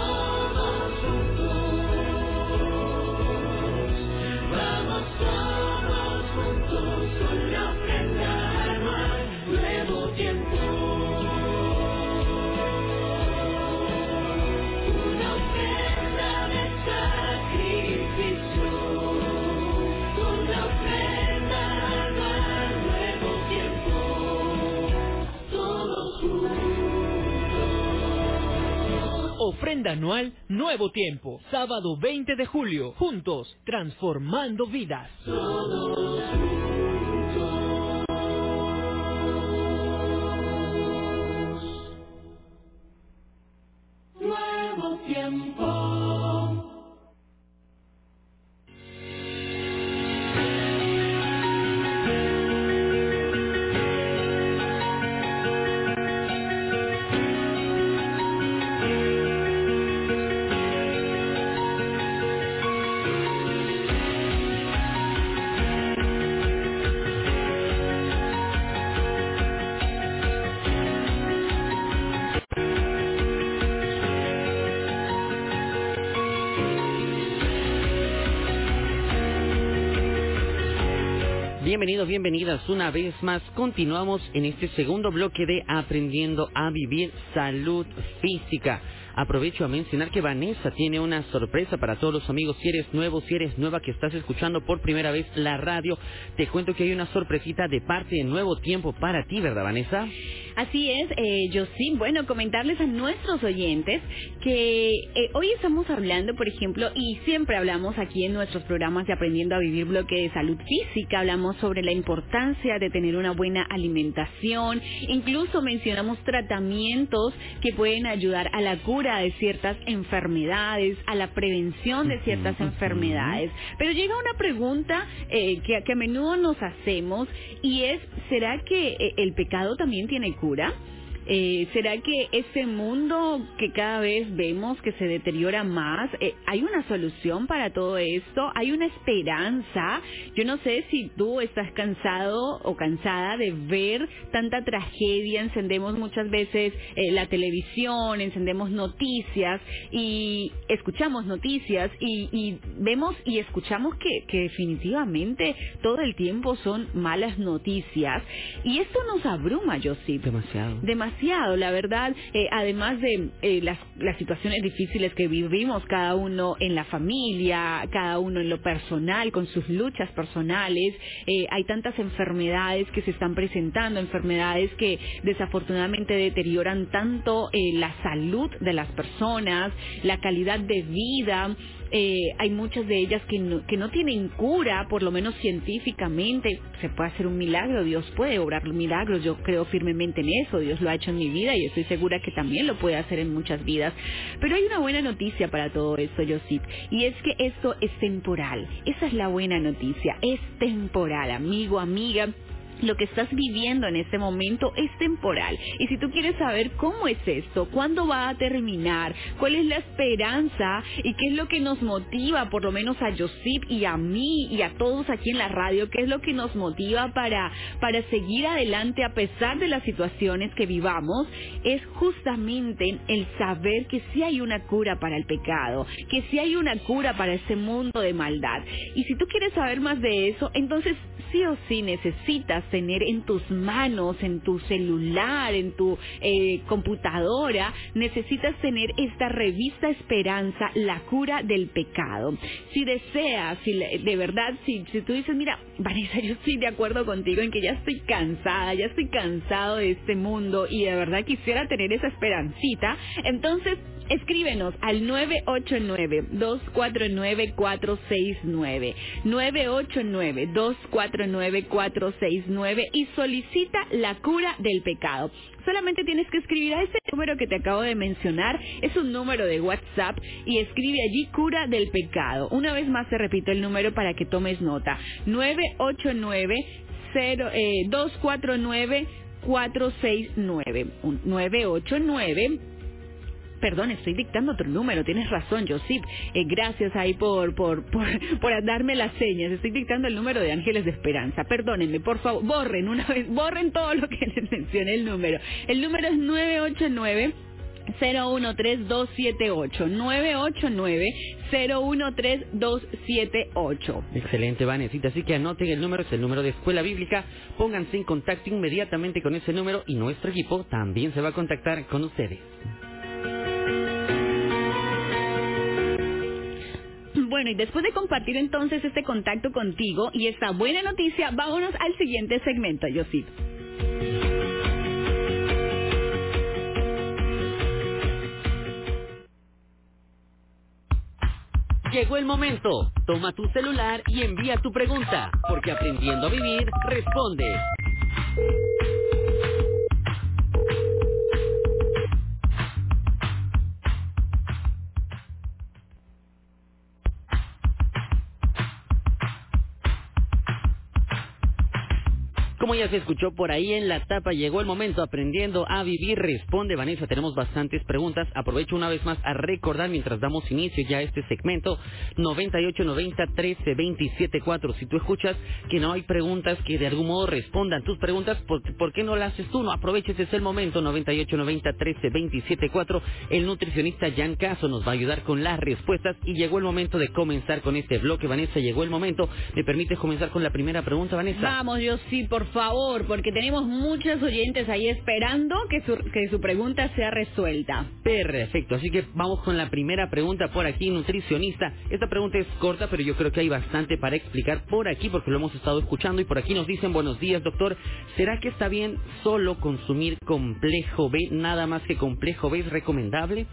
Ofrenda anual Nuevo Tiempo. Sábado 20 de julio. Juntos, transformando vidas. Nuevo Tiempo. Bienvenidos, bienvenidas una vez más. Continuamos en este segundo bloque de Aprendiendo a Vivir Salud Física. Aprovecho a mencionar que Vanessa tiene una sorpresa para todos los amigos. Si eres nuevo, si eres nueva que estás escuchando por primera vez la radio, te cuento que hay una sorpresita de parte de Nuevo Tiempo para ti, ¿verdad, Vanessa? Así es, yo sí. Bueno, comentarles a nuestros oyentes que hoy estamos hablando, por ejemplo, y siempre hablamos aquí en nuestros programas de Aprendiendo a Vivir bloque de salud física, hablamos sobre la importancia de tener una buena alimentación, incluso mencionamos tratamientos que pueden ayudar a la cura de ciertas enfermedades, a la prevención de ciertas enfermedades. Pero llega una pregunta que a menudo nos hacemos y es, ¿será que el pecado también tiene cura? ¿Será que este mundo que cada vez vemos que se deteriora más, hay una solución para todo esto? ¿Hay una esperanza? Yo no sé si tú estás cansado o cansada de ver tanta tragedia. Encendemos muchas veces la televisión, encendemos noticias y escuchamos noticias y vemos y escuchamos que definitivamente todo el tiempo son malas noticias y esto nos abruma, Josip. Demasiado, la verdad, además de las situaciones difíciles que vivimos cada uno en la familia, cada uno en lo personal, con sus luchas personales, hay tantas enfermedades que se están presentando, enfermedades que desafortunadamente deterioran tanto la salud de las personas, la calidad de vida. Hay muchas de ellas que no tienen cura, por lo menos científicamente. Se puede hacer un milagro, Dios puede obrar milagros, yo creo firmemente en eso, Dios lo ha hecho en mi vida y estoy segura que también lo puede hacer en muchas vidas. Pero hay una buena noticia para todo esto, Josip, y es que esto es temporal. Esa es la buena noticia, es temporal, amigo, amiga. Lo que estás viviendo en este momento es temporal. Y si tú quieres saber cómo es esto, cuándo va a terminar, cuál es la esperanza y qué es lo que nos motiva, por lo menos a Josip y a mí y a todos aquí en la radio, qué es lo que nos motiva para seguir adelante a pesar de las situaciones que vivamos, es justamente el saber que sí hay una cura para el pecado, que sí hay una cura para este mundo de maldad. Y si tú quieres saber más de eso, entonces sí o sí necesitas tener en tus manos, en tu celular, en tu computadora, necesitas tener esta revista Esperanza, la cura del pecado. Si deseas, de verdad, si tú dices, mira, Vanessa, yo estoy de acuerdo contigo en que ya estoy cansada, ya estoy cansado de este mundo y de verdad quisiera tener esa esperancita, entonces escríbenos al 989-249-469, 989-249-469 y solicita la cura del pecado. Solamente tienes que escribir a ese número que te acabo de mencionar, es un número de WhatsApp y escribe allí cura del pecado. Una vez más te repito el número para que tomes nota, 989-249-469, 989. Perdón, estoy dictando otro número, tienes razón, Josip. Gracias ahí por darme las señas. Estoy dictando el número de Ángeles de Esperanza. Perdónenme, por favor, borren todo lo que les mencioné el número. El número es 989-013-278. 989-013-278. Excelente, Vanesita. Así que anoten el número, es el número de Escuela Bíblica. Pónganse en contacto inmediatamente con ese número y nuestro equipo también se va a contactar con ustedes. Bueno, y después de compartir entonces este contacto contigo y esta buena noticia, vámonos al siguiente segmento, Josip. Llegó el momento. Toma tu celular y envía tu pregunta, porque aprendiendo a vivir, responde. Como ya se escuchó por ahí en la tapa, llegó el momento. Aprendiendo a vivir, responde. Vanessa, tenemos bastantes preguntas. Aprovecho una vez más a recordar, mientras damos inicio ya a este segmento, 9890-13-274. Si tú escuchas que no hay preguntas que de algún modo respondan tus preguntas, ¿por qué no las haces tú? No aproveches, es el momento. 9890-13-274. El nutricionista Jan Caso nos va a ayudar con las respuestas y llegó el momento de comenzar con este bloque. Vanessa, llegó el momento. ¿Me permites comenzar con la primera pregunta, Vanessa? Vamos, yo sí, por favor, porque tenemos muchos oyentes ahí esperando que su pregunta sea resuelta. Perfecto, así que vamos con la primera pregunta por aquí, nutricionista. Esta pregunta es corta, pero yo creo que hay bastante para explicar por aquí, porque lo hemos estado escuchando y por aquí nos dicen: buenos días, doctor, ¿será que está bien solo consumir complejo B? ¿Nada más que complejo B es recomendable?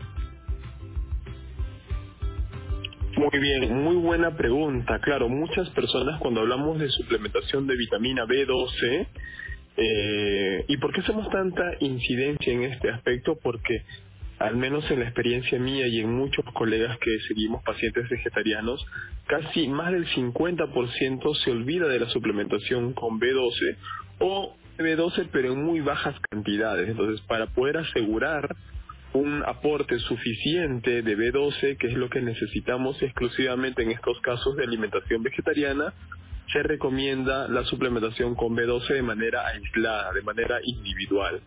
Muy bien, muy buena pregunta. Claro, muchas personas cuando hablamos de suplementación de vitamina B12, ¿y por qué hacemos tanta incidencia en este aspecto? Porque al menos en la experiencia mía y en muchos colegas que seguimos pacientes vegetarianos, casi más del 50% se olvida de la suplementación con B12 o B12 pero en muy bajas cantidades. Entonces, para poder asegurar un aporte suficiente de B12, que es lo que necesitamos exclusivamente en estos casos de alimentación vegetariana, se recomienda la suplementación con B12 de manera aislada, de manera individual.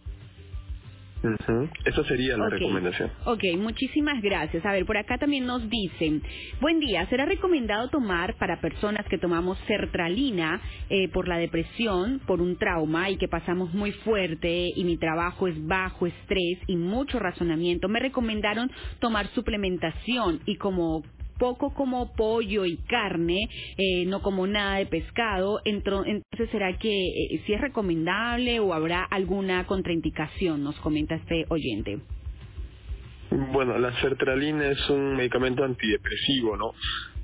Esa sería la recomendación. Ok, muchísimas gracias. A ver, por acá también nos dicen: buen día, ¿será recomendado tomar para personas que tomamos sertralina por la depresión, por un trauma y que pasamos muy fuerte y mi trabajo es bajo estrés y mucho razonamiento? Me recomendaron tomar suplementación y poco como pollo y carne, no como nada de pescado. Entonces, ¿será que si es recomendable o habrá alguna contraindicación? Nos comenta este oyente. Bueno, la sertralina es un medicamento antidepresivo, ¿no?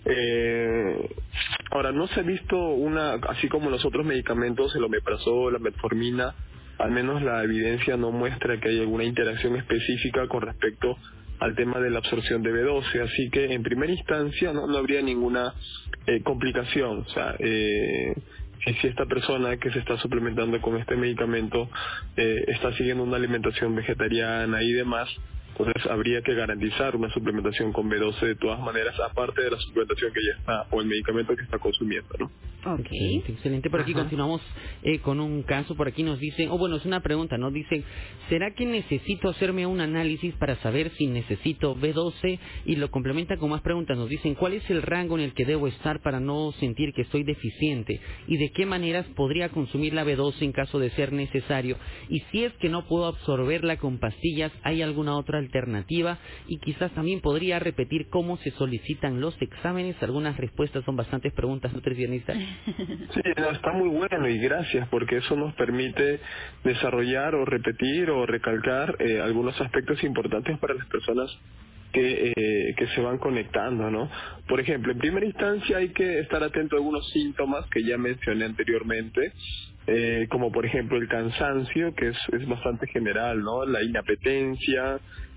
Ahora, no se ha visto así como los otros medicamentos, el omeprazol, la metformina, al menos la evidencia no muestra que haya alguna interacción específica con respecto al tema de la absorción de B12, así que en primera instancia no habría ninguna complicación. O sea, si esta persona que se está suplementando con este medicamento está siguiendo una alimentación vegetariana y demás, entonces habría que garantizar una suplementación con B12 de todas maneras, aparte de la suplementación que ya está o el medicamento que está consumiendo, ¿no? Ok, excelente. Por aquí continuamos con un caso. Por aquí nos dicen, bueno, es una pregunta, nos dicen: ¿será que necesito hacerme un análisis para saber si necesito B12? Y lo complementa con más preguntas. Nos dicen: ¿cuál es el rango en el que debo estar para no sentir que estoy deficiente? ¿Y de qué maneras podría consumir la B12 en caso de ser necesario? Y si es que no puedo absorberla con pastillas, ¿hay alguna otra alternativa? Y quizás también podría repetir cómo se solicitan los exámenes. Algunas respuestas, son bastantes preguntas, nutricionistas. Sí, está muy bueno y gracias, porque eso nos permite desarrollar o repetir o recalcar algunos aspectos importantes para las personas que se van conectando, ¿no? Por ejemplo, en primera instancia hay que estar atento a algunos síntomas que ya mencioné anteriormente, como por ejemplo el cansancio, que es bastante general, ¿no? La inapetencia,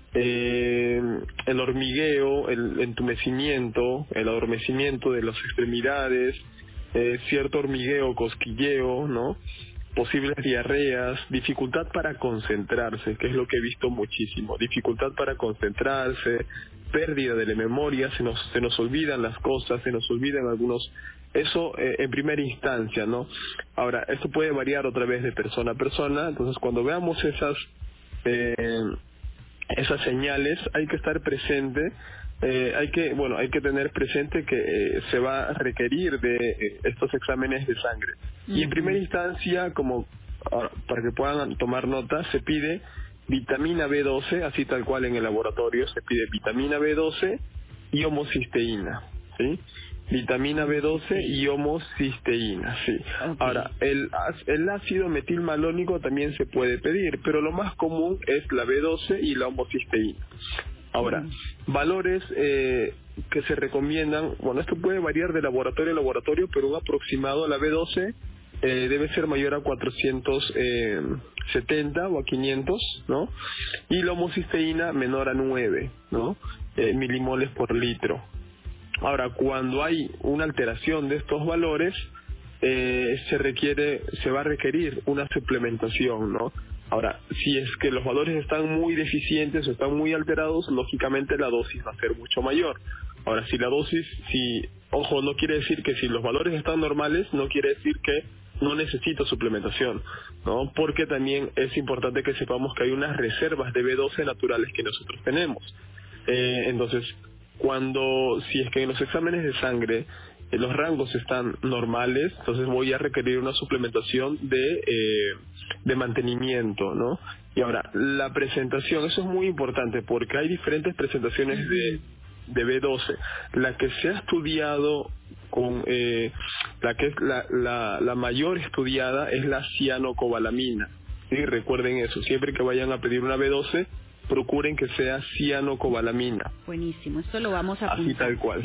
el hormigueo, el entumecimiento, el adormecimiento de las extremidades, cierto hormigueo, cosquilleo, ¿no? Posibles diarreas, dificultad para concentrarse, que es lo que he visto muchísimo, dificultad para concentrarse, pérdida de la memoria, se nos olvidan las cosas, se nos olvidan algunos, eso en primera instancia, ¿no? Ahora, esto puede variar otra vez de persona a persona, entonces cuando veamos esas señales hay que estar presente. Hay que tener presente que se va a requerir de estos exámenes de sangre. Y en primera instancia, para que puedan tomar nota, se pide vitamina B12, así tal cual en el laboratorio, se pide vitamina B12 y homocisteína, ¿sí? Vitamina B12 y homocisteína, sí. Okay. Ahora, el ácido metilmalónico también se puede pedir, pero lo más común es la B12 y la homocisteína. Ahora, valores que se recomiendan, bueno, esto puede variar de laboratorio a laboratorio, pero un aproximado a la B12 debe ser mayor a 470 o a 500, ¿no? Y la homocisteína menor a 9, ¿no? Milimoles por litro. Ahora, cuando hay una alteración de estos valores, se va a requerir una suplementación, ¿no? Ahora, si es que los valores están muy deficientes o están muy alterados, lógicamente la dosis va a ser mucho mayor. Ahora, ojo, no quiere decir que si los valores están normales, no quiere decir que no necesito suplementación, ¿no? Porque también es importante que sepamos que hay unas reservas de B12 naturales que nosotros tenemos. Entonces, si es que en los exámenes de sangre los rangos están normales, entonces voy a requerir una suplementación de mantenimiento, ¿no? Y ahora, la presentación, eso es muy importante porque hay diferentes presentaciones de B12. La que se ha estudiado la que es la mayor estudiada es la cianocobalamina, ¿sí? Recuerden eso, siempre que vayan a pedir una B12, procuren que sea cianocobalamina. Buenísimo, esto lo vamos a apuntar. Así tal cual.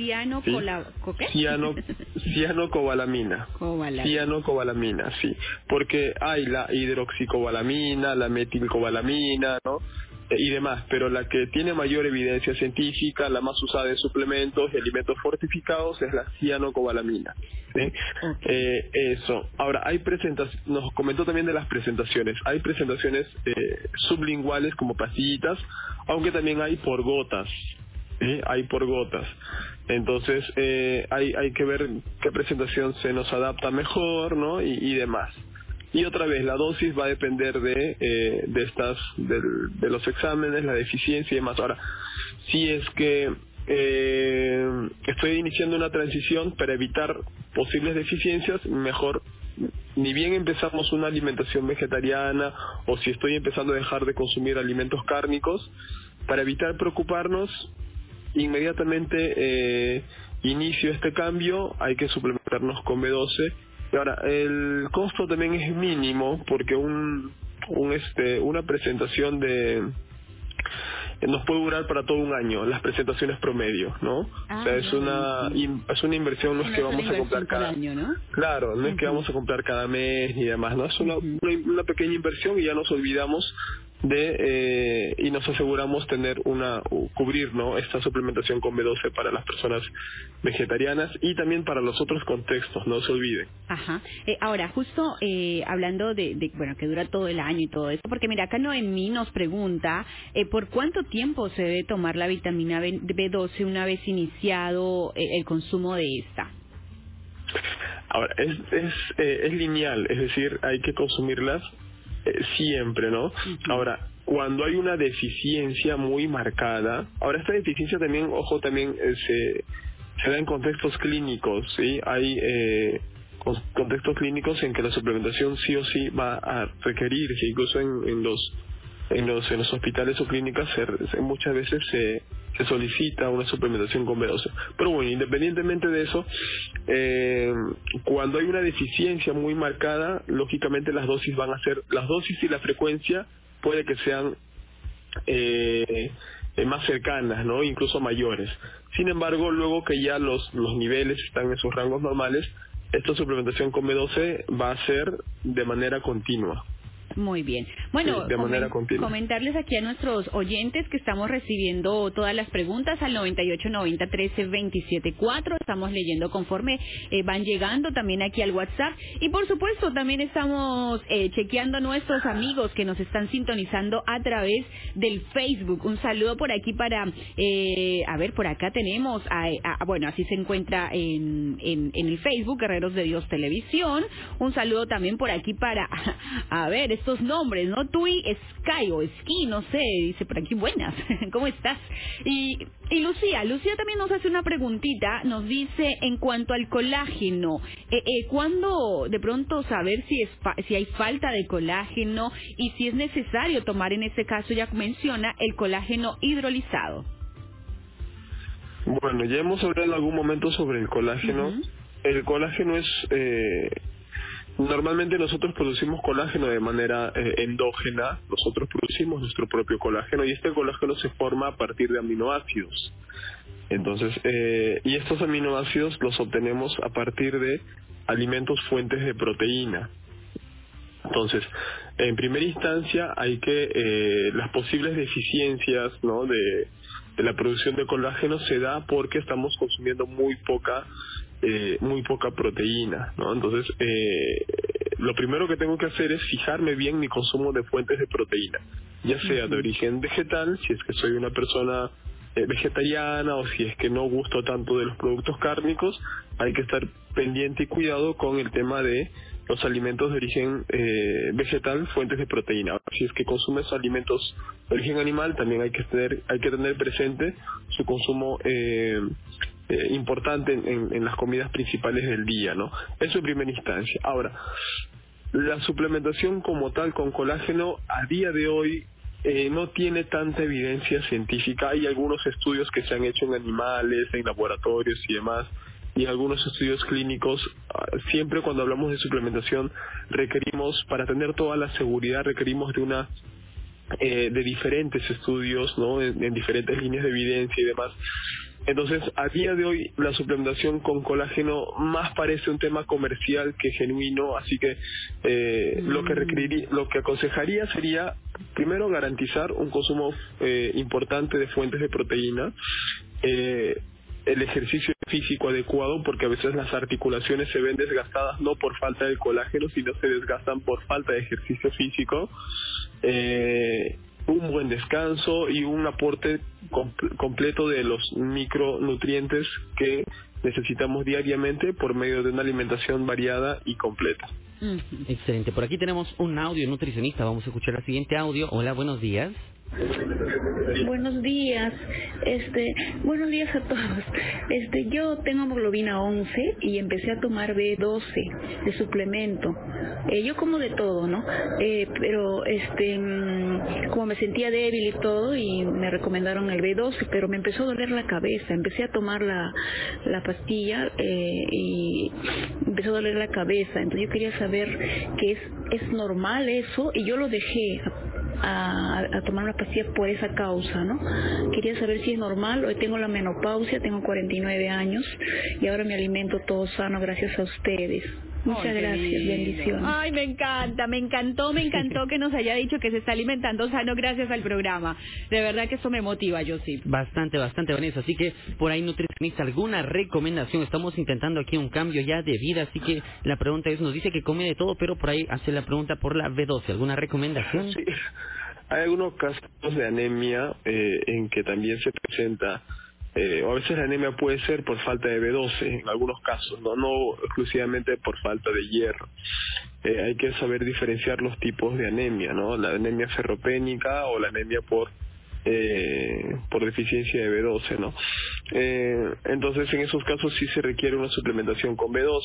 Cianocobalamina. Cianocobalamina, sí. Porque hay la hidroxicobalamina, la metilcobalamina, ¿no? Y demás, pero la que tiene mayor evidencia científica, la más usada en suplementos y alimentos fortificados es la cianocobalamina, ¿sí? Eso. Ahora, nos comentó también de las presentaciones. Hay presentaciones sublinguales como pastillitas, aunque también hay por gotas, ¿sí? Hay por gotas. Entonces, hay que ver qué presentación se nos adapta mejor, ¿no? Y demás. Y otra vez, la dosis va a depender de los exámenes, la deficiencia y demás. Ahora, si es que estoy iniciando una transición para evitar posibles deficiencias, mejor, ni bien empezamos una alimentación vegetariana o si estoy empezando a dejar de consumir alimentos cárnicos, para evitar preocuparnos, inmediatamente inicio este cambio, hay que suplementarnos con B12. Y ahora, el costo también es mínimo porque una presentación nos puede durar para todo un año, las presentaciones promedio, ¿no? O sea, es una inversión, no es que vamos a comprar cada año, ¿no? Claro, no es que vamos a comprar cada mes ni demás, ¿no? Es una pequeña inversión y ya nos olvidamos y nos aseguramos cubrir, ¿no? Esta suplementación con B12 para las personas vegetarianas y también para los otros contextos, no se olviden. Ajá. Ahora, justo hablando bueno, que dura todo el año y todo esto, porque mira, acá Noemí nos pregunta ¿por cuánto tiempo se debe tomar la vitamina B12 una vez iniciado el consumo de esta? Ahora, es lineal, es decir, hay que consumirlas siempre, ¿no? Ahora, cuando hay una deficiencia muy marcada, ahora esta deficiencia también, ojo, también se da en contextos clínicos, ¿sí? Hay contextos clínicos en que la suplementación sí o sí va a requerirse, incluso en los hospitales o clínicas muchas veces se solicita una suplementación con B12. Pero bueno, independientemente de eso, cuando hay una deficiencia muy marcada, lógicamente las dosis y la frecuencia puede que sean más cercanas, ¿no? Incluso mayores. Sin embargo, luego que ya los niveles están en sus rangos normales, esta suplementación con B12 va a ser de manera continua. Muy bien. Bueno, de manera continua. Comentarles aquí a nuestros oyentes que estamos recibiendo todas las preguntas al 9890-13-274. Estamos leyendo conforme van llegando también aquí al WhatsApp. Y por supuesto, también estamos chequeando a nuestros amigos que nos están sintonizando a través del Facebook. Un saludo por aquí para... a ver, por acá tenemos... bueno, así se encuentra en el Facebook, Guerreros de Dios Televisión. Un saludo también por aquí para... a ver, estos nombres, ¿no? Tui, Sky o Ski, no sé, dice por aquí, buenas, ¿cómo estás? Y Lucía también nos hace una preguntita, nos dice en cuanto al colágeno, ¿cuándo de pronto saber si hay falta de colágeno y si es necesario tomar en este caso, ya menciona, el colágeno hidrolizado? Bueno, ya hemos hablado en algún momento sobre el colágeno. El colágeno es... Normalmente nosotros producimos colágeno de manera endógena, nosotros producimos nuestro propio colágeno y este colágeno se forma a partir de aminoácidos. Entonces, y estos aminoácidos los obtenemos a partir de alimentos fuentes de proteína. Entonces, en primera instancia hay que las posibles deficiencias, ¿no?, de la producción de colágeno se da porque estamos consumiendo muy poca proteína, ¿no? Entonces, lo primero que tengo que hacer es fijarme bien mi consumo de fuentes de proteína, ya sea de origen vegetal, si es que soy una persona vegetariana, o si es que no gusto tanto de los productos cárnicos. Hay que estar pendiente y cuidado con el tema de los alimentos de origen vegetal, fuentes de proteína. Ahora, si es que consumes alimentos de origen animal, también hay que tener presente su consumo importante en las comidas principales del día, ¿no? Eso en primera instancia. Ahora, la suplementación como tal con colágeno a día de hoy no tiene tanta evidencia científica. Hay algunos estudios que se han hecho en animales, en laboratorios y demás, y algunos estudios clínicos. Siempre cuando hablamos de suplementación requerimos, para tener toda la seguridad, requerimos de diferentes estudios, ¿no?, en diferentes líneas de evidencia y demás. Entonces, a día de hoy, la suplementación con colágeno más parece un tema comercial que genuino, así que lo que aconsejaría sería, primero, garantizar un consumo importante de fuentes de proteína, el ejercicio físico adecuado, porque a veces las articulaciones se ven desgastadas no por falta de colágeno, sino se desgastan por falta de ejercicio físico, un buen descanso y un aporte completo de los micronutrientes que necesitamos diariamente por medio de una alimentación variada y completa. Excelente. Por aquí tenemos un audio nutricionista. Vamos a escuchar el siguiente audio. Hola, buenos días. Buenos días, buenos días a todos. Yo tengo hemoglobina 11 y empecé a tomar B12 de suplemento. Yo como de todo, ¿no? Pero como me sentía débil y todo, y me recomendaron el B12, pero me empezó a doler la cabeza. Empecé a tomar la pastilla y empezó a doler la cabeza. Entonces yo quería saber que es normal eso, y yo lo dejé a tomar una pastilla por esa causa, ¿no? Quería saber si es normal. Hoy tengo la menopausia, tengo 49 años y ahora me alimento todo sano gracias a ustedes. Muchas gracias, bendiciones. Ay, me encantó que nos haya dicho que se está alimentando sano gracias al programa. De verdad que eso me motiva, yo sí. Bastante, Vanessa. Así que por ahí, nutricionista, ¿alguna recomendación? Estamos intentando aquí un cambio ya de vida, así que la pregunta es, nos dice que come de todo, pero por ahí hace la pregunta por la B12. ¿Alguna recomendación? Sí, hay algunos casos de anemia en que también se presenta, o a veces la anemia puede ser por falta de B12, en algunos casos, no exclusivamente por falta de hierro. Hay que saber diferenciar los tipos de anemia, ¿no? La anemia ferropénica o la anemia por deficiencia de B12, ¿no? Entonces, en esos casos sí se requiere una suplementación con B12.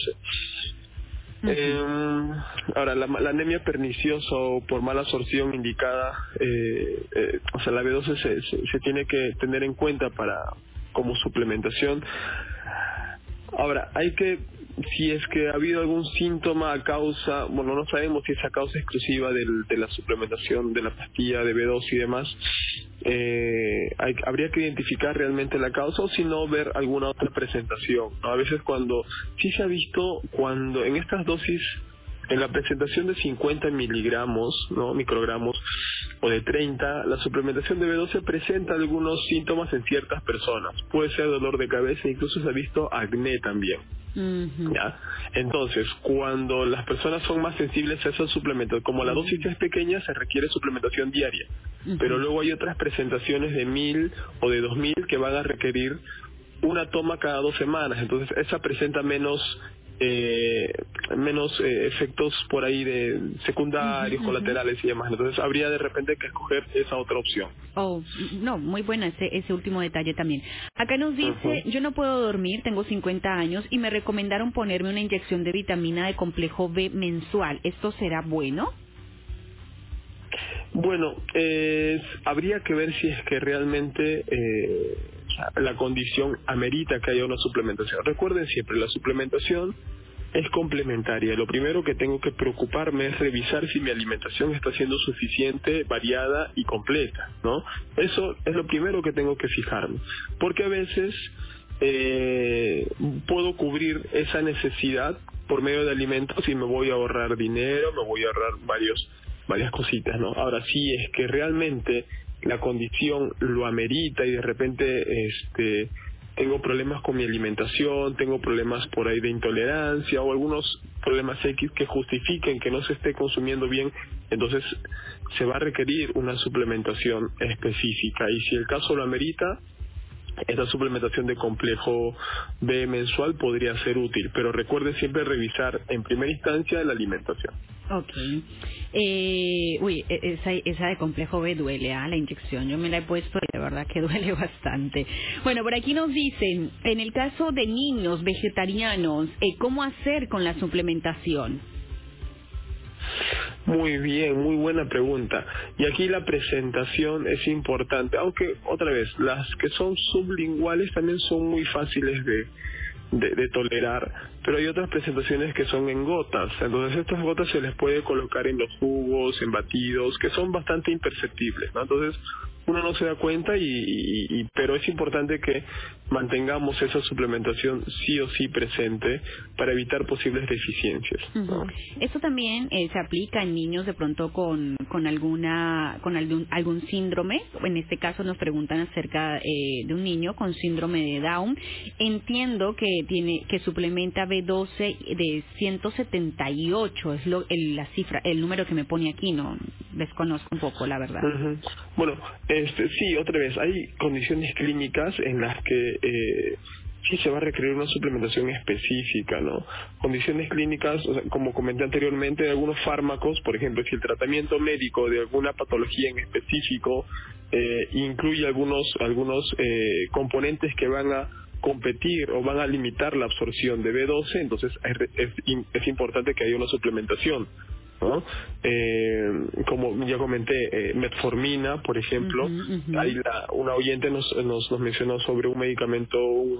Ahora, la anemia perniciosa o por mala absorción indicada, o sea, la B12 se tiene que tener en cuenta como suplementación. Ahora, si es que ha habido algún síntoma a causa, bueno, no sabemos si es a causa exclusiva de la suplementación de la pastilla de B12 y demás, habría que identificar realmente la causa, o si no, ver alguna otra presentación, ¿no? A veces sí se ha visto cuando en estas dosis, en la presentación de 50 miligramos, ¿no?, microgramos, o de 30, la suplementación de B12 presenta algunos síntomas en ciertas personas. Puede ser dolor de cabeza, incluso se ha visto acné también. ¿Ya? Entonces, cuando las personas son más sensibles a esos suplementos, como la dosis es pequeña, se requiere suplementación diaria. Pero luego hay otras presentaciones de 1000 o de 2000 que van a requerir una toma cada 2 semanas. Entonces, esa presenta menos efectos por ahí de secundarios, colaterales y demás. Entonces habría de repente que escoger esa otra opción. No, muy buena ese último detalle también. Acá nos dice, yo no puedo dormir, tengo 50 años y me recomendaron ponerme una inyección de vitamina de complejo B mensual. ¿Esto será bueno? Bueno, habría que ver si es que realmente la condición amerita que haya una suplementación. Recuerden siempre, la suplementación es complementaria. Lo primero que tengo que preocuparme es revisar si mi alimentación está siendo suficiente, variada y completa, ¿no? Eso es lo primero que tengo que fijarme, porque a veces puedo cubrir esa necesidad por medio de alimentos y me voy a ahorrar dinero, me voy a ahorrar varias cositas, ¿no? Ahora, si es que realmente la condición lo amerita y de repente tengo problemas con mi alimentación, tengo problemas por ahí de intolerancia o algunos problemas X que justifiquen que no se esté consumiendo bien, entonces se va a requerir una suplementación específica, y si el caso lo amerita, esta suplementación de complejo B mensual podría ser útil, pero recuerde siempre revisar en primera instancia la alimentación. Ok. Esa de complejo B duele, la inyección. Yo me la he puesto y de verdad que duele bastante. Bueno, por aquí nos dicen, en el caso de niños vegetarianos, ¿cómo hacer con la suplementación? Muy bien, muy buena pregunta. Y aquí la presentación es importante, aunque otra vez, las que son sublinguales también son muy fáciles de tolerar, pero hay otras presentaciones que son en gotas. Entonces estas gotas se les puede colocar en los jugos, en batidos, que son bastante imperceptibles, ¿no? Entonces uno no se da cuenta, pero es importante que mantengamos esa suplementación sí o sí presente para evitar posibles deficiencias, ¿no? Uh-huh. Esto también se aplica en niños de pronto con algún síndrome. En este caso nos preguntan acerca de un niño con síndrome de Down. Entiendo que suplementa B12 de 178, es la cifra, el número que me pone aquí, no desconozco un poco, la verdad. Uh-huh. Bueno, sí, otra vez, hay condiciones clínicas en las que sí se va a requerir una suplementación específica, ¿no? Condiciones clínicas, o sea, como comenté anteriormente, de algunos fármacos, por ejemplo, si el tratamiento médico de alguna patología en específico incluye algunos componentes que van a competir o van a limitar la absorción de B12, entonces es importante que haya una suplementación, ¿no? Como ya comenté, metformina, por ejemplo. Uh-huh. Ahí una oyente nos mencionó sobre un medicamento,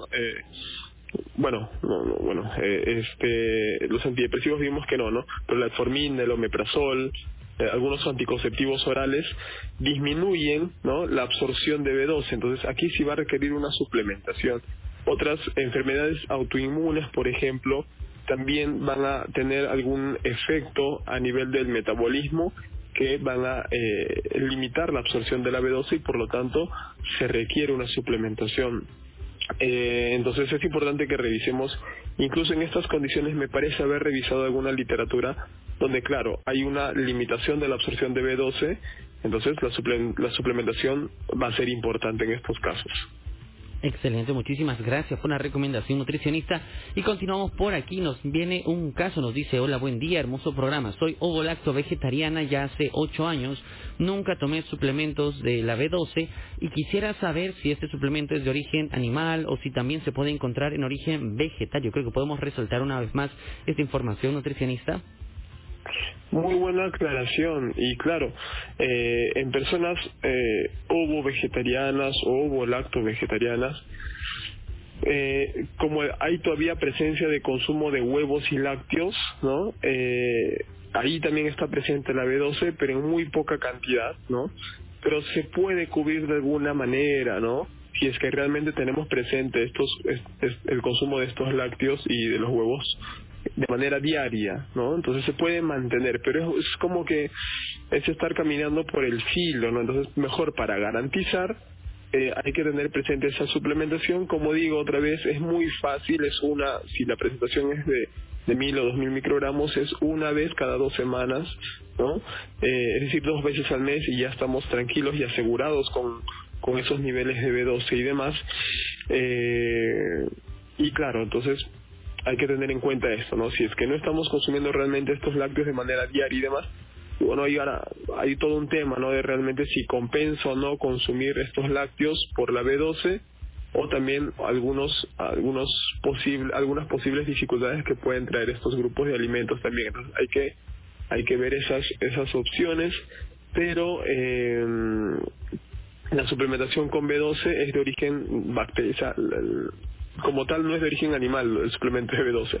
los antidepresivos vimos que no, pero la metformina, el omeprazol, algunos anticonceptivos orales disminuyen, ¿no?, la absorción de B12, entonces aquí sí va a requerir una suplementación. Otras enfermedades autoinmunes, por ejemplo, también van a tener algún efecto a nivel del metabolismo que van a limitar la absorción de la B12 y por lo tanto se requiere una suplementación. Entonces es importante que revisemos, incluso en estas condiciones me parece haber revisado alguna literatura donde claro, hay una limitación de la absorción de B12, entonces la suplementación va a ser importante en estos casos. Excelente, muchísimas gracias por la recomendación, nutricionista. Y continuamos por aquí, nos viene un caso, nos dice: hola, buen día, hermoso programa. Soy ovo-lacto vegetariana ya hace 8 años, nunca tomé suplementos de la B12 y quisiera saber si este suplemento es de origen animal o si también se puede encontrar en origen vegetal. Yo creo que podemos resaltar una vez más esta información, nutricionista. Muy buena aclaración. Y claro, en personas ovo-vegetarianas o ovo-lacto-vegetarianas, como hay todavía presencia de consumo de huevos y lácteos, ¿no? Ahí también está presente la B12, pero en muy poca cantidad, ¿no? Pero se puede cubrir de alguna manera, ¿no? Si es que realmente tenemos presente el consumo de estos lácteos y de los huevos de manera diaria, ¿no? Entonces se puede mantener, pero es como que es estar caminando por el filo, ¿no? Entonces mejor, para garantizar, hay que tener presente esa suplementación. Como digo otra vez, es muy fácil, si la presentación es de 1000 o 2000 microgramos, es una vez cada 2 semanas, ¿no? Es decir, 2 veces al mes, y ya estamos tranquilos y asegurados con esos niveles de B12 y demás. Y claro, entonces hay que tener en cuenta esto, ¿no? Si es que no estamos consumiendo realmente estos lácteos de manera diaria y demás, bueno, hay todo un tema, ¿no?, de realmente si compensa o no consumir estos lácteos por la B12, o también algunas posibles dificultades que pueden traer estos grupos de alimentos también. Entonces hay que ver esas opciones, pero la suplementación con B12 es de origen bacteriano, como tal no es de origen animal el suplemento de B12.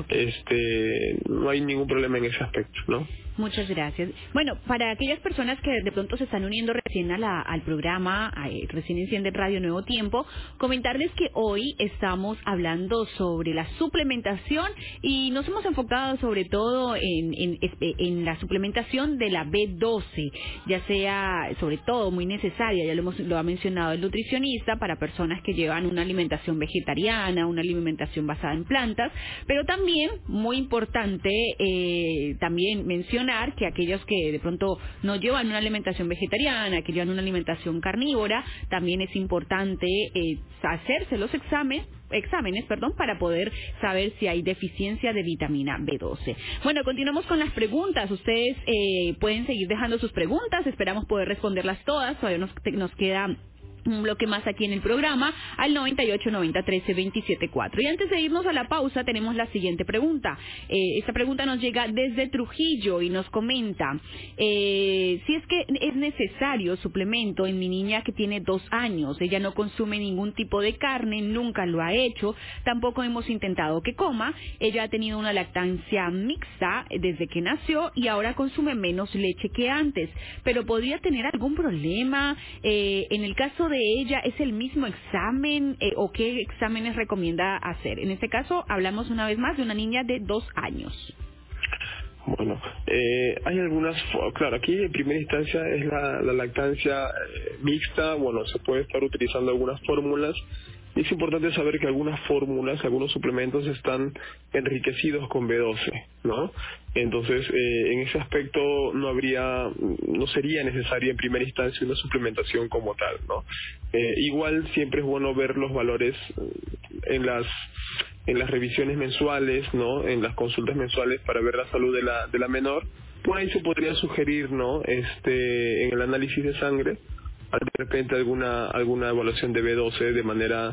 No hay ningún problema en ese aspecto, ¿no? Muchas gracias. Bueno, para aquellas personas que de pronto se están uniendo recién al programa, recién encienden Radio Nuevo Tiempo, comentarles que hoy estamos hablando sobre la suplementación y nos hemos enfocado sobre todo en la suplementación de la B12, ya sea sobre todo muy necesaria, ya lo ha mencionado el nutricionista, para personas que llevan una alimentación vegetariana, una alimentación basada en plantas, pero también, muy importante, también mencionar que aquellos que de pronto no llevan una alimentación vegetariana, que llevan una alimentación carnívora, también es importante hacerse los exámenes, para poder saber si hay deficiencia de vitamina B12. Bueno, continuamos con las preguntas. Ustedes pueden seguir dejando sus preguntas, esperamos poder responderlas todas, todavía nos queda un bloque más aquí en el programa al 9890-13-274. Y antes de irnos a la pausa tenemos la siguiente pregunta. Esta pregunta nos llega desde Trujillo y nos comenta si es que es necesario suplemento en mi niña que tiene 2 años. Ella no consume ningún tipo de carne, nunca lo ha hecho, tampoco hemos intentado que coma. Ella ha tenido una lactancia mixta desde que nació y ahora consume menos leche que antes, pero ¿podría tener algún problema? En el caso de ella, ¿es el mismo examen o qué exámenes recomienda hacer? En este caso, hablamos una vez más de una niña de 2 años. Bueno, hay algunas, claro, aquí en primera instancia es la lactancia mixta. Bueno, se puede estar utilizando algunas fórmulas. Es importante saber que algunas fórmulas, algunos suplementos están enriquecidos con B12, ¿no? Entonces, en ese aspecto no sería necesaria en primera instancia una suplementación como tal, ¿no? Igual siempre es bueno ver los valores en las revisiones mensuales, ¿no? En las consultas mensuales para ver la salud de la menor. Por ahí se podría sugerir, ¿no? En el análisis de sangre, de repente alguna evaluación de B12 de manera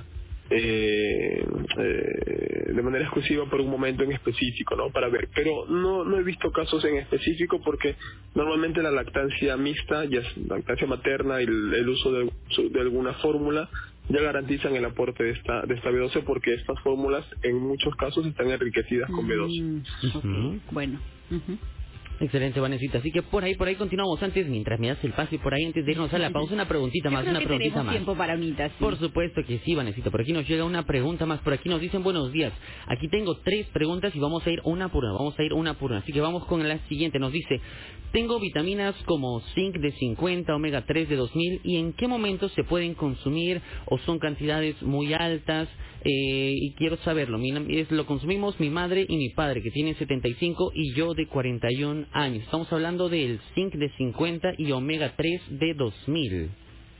exclusiva por un momento en específico, ¿no? Para ver, pero no he visto casos en específico porque normalmente la lactancia mixta, ya es lactancia materna y el uso de alguna fórmula ya garantizan el aporte de esta B12 porque estas fórmulas en muchos casos están enriquecidas con B12. Okay. Bueno. Excelente, Vanesita. Así que por ahí continuamos. Mientras me das el paso y por ahí antes de irnos a la pausa, una preguntita más, tenemos tiempo para unitas. Sí. Por supuesto que sí, Vanesita. Por aquí nos llega una pregunta más. Por aquí nos dicen buenos días. Aquí tengo 3 preguntas y vamos a ir una por una. Así que vamos con la siguiente. Nos dice, tengo vitaminas como zinc de 50, omega 3 de 2000, ¿y en qué momento se pueden consumir o son cantidades muy altas? Y quiero saberlo. Lo consumimos mi madre y mi padre, que tienen 75 y yo de 41 años. Estamos hablando del zinc de 50 y omega 3 de 2000.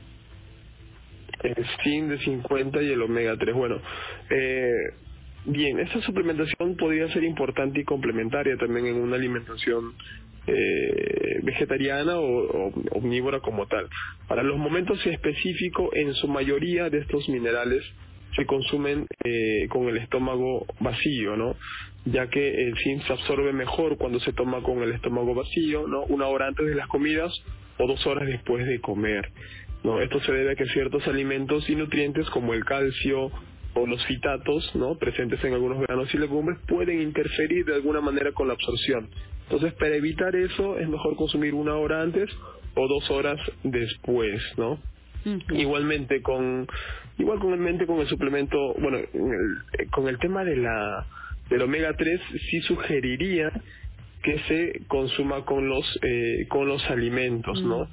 El zinc de 50 y el omega 3. Bueno, bien, esta suplementación podría ser importante y complementaria también en una alimentación vegetariana o omnívora como tal. Para los momentos específicos, en su mayoría de estos minerales se consumen con el estómago vacío, ¿no? Ya que el zinc se absorbe mejor cuando se toma con el estómago vacío, ¿no? 1 hora antes de las comidas o 2 horas después de comer, ¿no? Esto se debe a que ciertos alimentos y nutrientes como el calcio o los fitatos, ¿no? Presentes en algunos granos y legumbres pueden interferir de alguna manera con la absorción. Entonces, para evitar eso es mejor consumir 1 hora antes o 2 horas después, ¿no? Igualmente con el suplemento, bueno, con el tema del omega 3 sí sugeriría que se consuma con los alimentos, ¿no?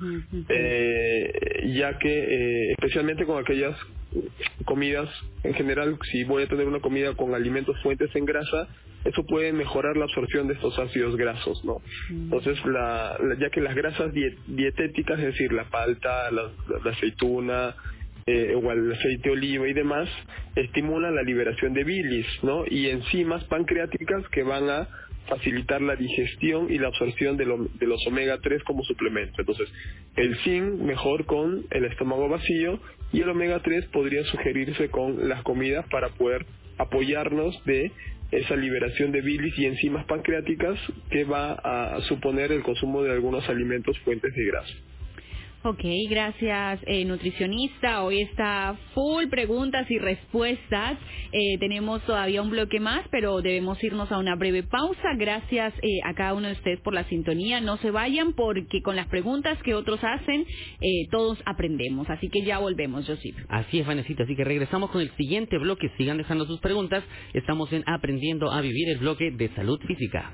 Ya que especialmente con aquellas comidas en general, si voy a tener una comida con alimentos fuentes en grasa, eso puede mejorar la absorción de estos ácidos grasos, ¿no? Entonces, ya que las grasas dietéticas, es decir, la palta, la aceituna, o el aceite de oliva y demás, estimulan la liberación de bilis, ¿no? Y enzimas pancreáticas que van a facilitar la digestión y la absorción de los omega 3 como suplemento. Entonces, el zinc mejor con el estómago vacío y el omega 3 podría sugerirse con las comidas para poder apoyarnos de esa liberación de bilis y enzimas pancreáticas que va a suponer el consumo de algunos alimentos fuentes de grasa. Ok, gracias, nutricionista. Hoy está full preguntas y respuestas. Tenemos todavía un bloque más, pero debemos irnos a una breve pausa. Gracias a cada uno de ustedes por la sintonía. No se vayan porque con las preguntas que otros hacen, todos aprendemos. Así que ya volvemos, Josip. Así es, Vanesita. Así que regresamos con el siguiente bloque. Sigan dejando sus preguntas. Estamos en Aprendiendo a Vivir, el bloque de salud física.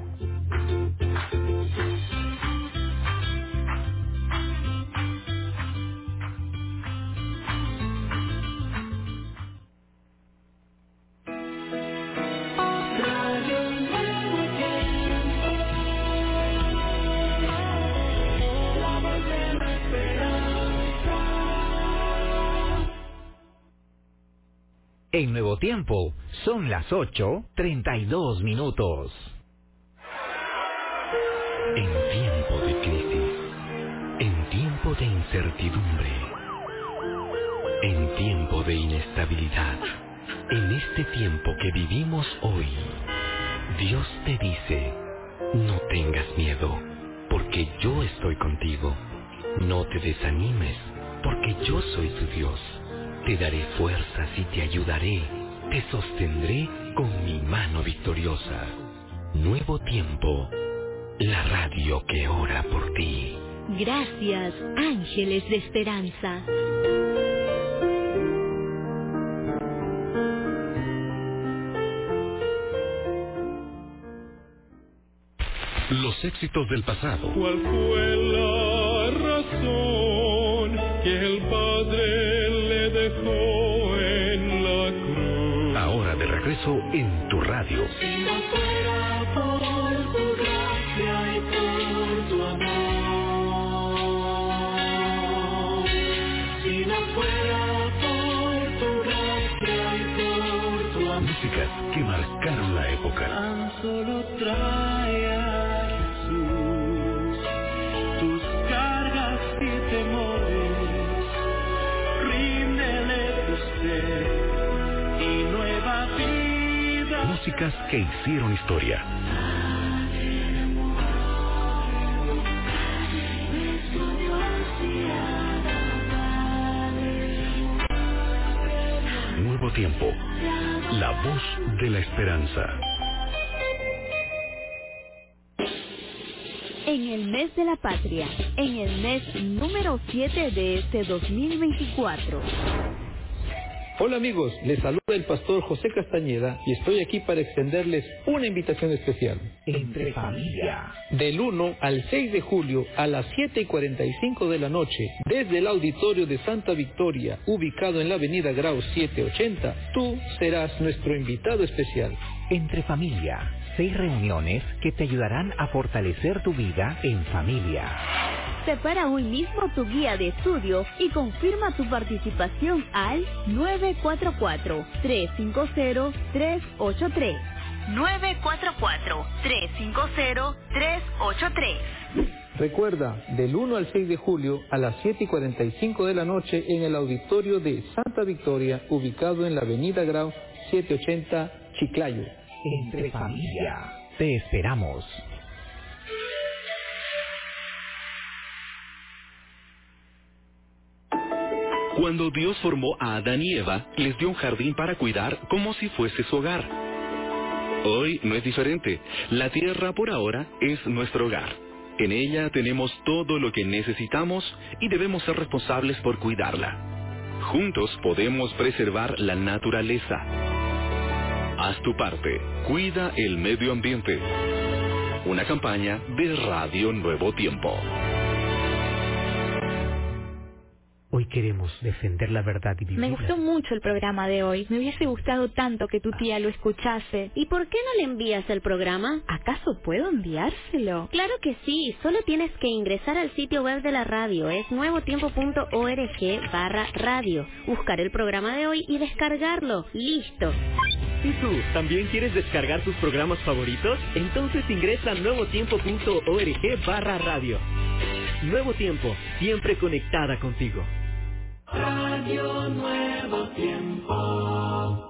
En Nuevo Tiempo, son las 8:32 minutos. En tiempo de crisis, en tiempo de incertidumbre, en tiempo de inestabilidad, en este tiempo que vivimos hoy, Dios te dice, no tengas miedo, porque yo estoy contigo. No te desanimes, porque yo soy tu Dios. Te daré fuerzas y te ayudaré. Te sostendré con mi mano victoriosa. Nuevo Tiempo, la radio que ora por ti. Gracias, Ángeles de Esperanza. Los éxitos del pasado. ¿Cuál fue la razón que el Padre le dejó en la cruz? Ahora de regreso en tu radio. Si no fuera por tu gracia y por tu amor, si no fuera por tu gracia y por tu amor, músicas que marcaron la época. Tan solo trae a Jesús tus cargas y temores, ríndele tu ser y nueva vida. Músicas que hicieron historia. Nuevo Tiempo, la voz de la esperanza. En el mes de la patria, en el mes número 7 de este 2024. Hola amigos, les saluda el pastor José Castañeda y estoy aquí para extenderles una invitación especial. Entre familia. Del 1 al 6 de julio a las 7:45 de la noche, desde el auditorio de Santa Victoria, ubicado en la avenida Grau 780, tú serás nuestro invitado especial. Entre familia, 6 reuniones que te ayudarán a fortalecer tu vida en familia. Separa hoy mismo tu guía de estudio y confirma tu participación al 944-350-383. 944-350-383. Recuerda, del 1 al 6 de julio a las 7:45 de la noche en el auditorio de Santa Victoria, ubicado en la avenida Grau 780, Chiclayo. Entre familia, te esperamos. Cuando Dios formó a Adán y Eva, les dio un jardín para cuidar como si fuese su hogar. Hoy no es diferente. La tierra por ahora es nuestro hogar. En ella tenemos todo lo que necesitamos y debemos ser responsables por cuidarla. Juntos podemos preservar la naturaleza. Haz tu parte. Cuida el medio ambiente. Una campaña de Radio Nuevo Tiempo. Hoy queremos defender la verdad y vivirla. Me gustó mucho el programa de hoy. Me hubiese gustado tanto que tu tía lo escuchase. ¿Y por qué no le envías el programa? ¿Acaso puedo enviárselo? Claro que sí. Solo tienes que ingresar al sitio web de la radio. Es nuevotiempo.org/radio. Buscar el programa de hoy y descargarlo. ¡Listo! ¿Y tú también quieres descargar tus programas favoritos? Entonces ingresa a nuevotiempo.org/radio. Nuevo Tiempo, siempre conectada contigo. Radio Nuevo Tiempo.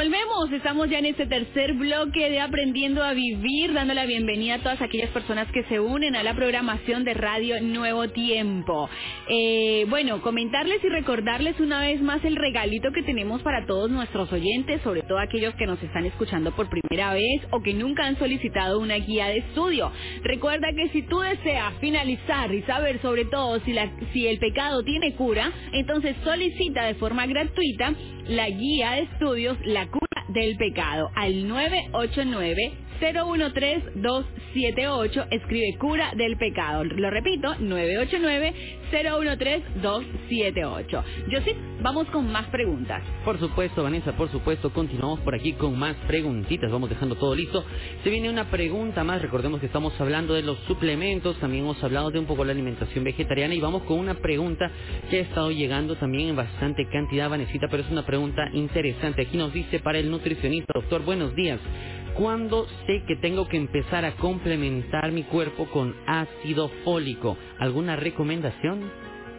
Volvemos, estamos ya en este tercer bloque de Aprendiendo a Vivir, dando la bienvenida a todas aquellas personas que se unen a la programación de Radio Nuevo Tiempo. Bueno, comentarles y recordarles una vez más el regalito que tenemos para todos nuestros oyentes, sobre todo aquellos que nos están escuchando por primera vez o que nunca han solicitado una guía de estudio. Recuerda que si tú deseas finalizar y saber sobre todo si el pecado tiene cura, entonces solicita de forma gratuita la guía de estudios La Cura del Pecado al 989-013-278. Escribe Cura del Pecado. Lo repito, 989-013-278. Josip, vamos con más preguntas. Por supuesto, Vanessa, por supuesto. Continuamos por aquí con más preguntitas. Vamos dejando todo listo. Se viene una pregunta más. Recordemos que estamos hablando de los suplementos. También hemos hablado de un poco la alimentación vegetariana. Y vamos con una pregunta que ha estado llegando también en bastante cantidad, Vanesita, pero es una pregunta interesante. Aquí nos dice para el nutricionista: doctor, buenos días. ¿Cuándo sé que tengo que empezar a complementar mi cuerpo con ácido fólico? ¿Alguna recomendación?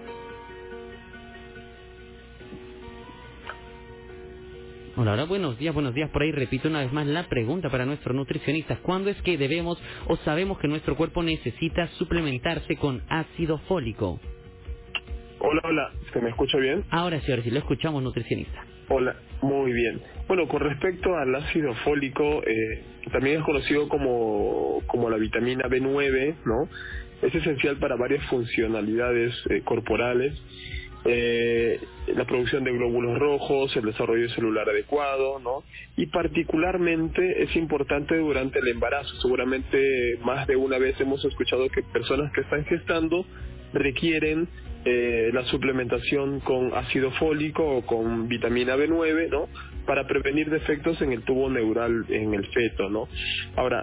Hola, buenos días. Por ahí repito una vez más la pregunta para nuestro nutricionista. ¿Cuándo es que debemos o sabemos que nuestro cuerpo necesita suplementarse con ácido fólico? Hola, ¿se me escucha bien? Ahora sí, lo escuchamos, nutricionista. Hola, muy bien. Bueno, con respecto al ácido fólico, también es conocido como la vitamina B9, ¿no? Es esencial para varias funcionalidades corporales. La producción de glóbulos rojos, el desarrollo celular adecuado, ¿no? Y particularmente es importante durante el embarazo. Seguramente más de una vez hemos escuchado que personas que están gestando requieren la suplementación con ácido fólico o con vitamina B9, ¿no? Para prevenir defectos en el tubo neural en el feto, ¿no? Ahora,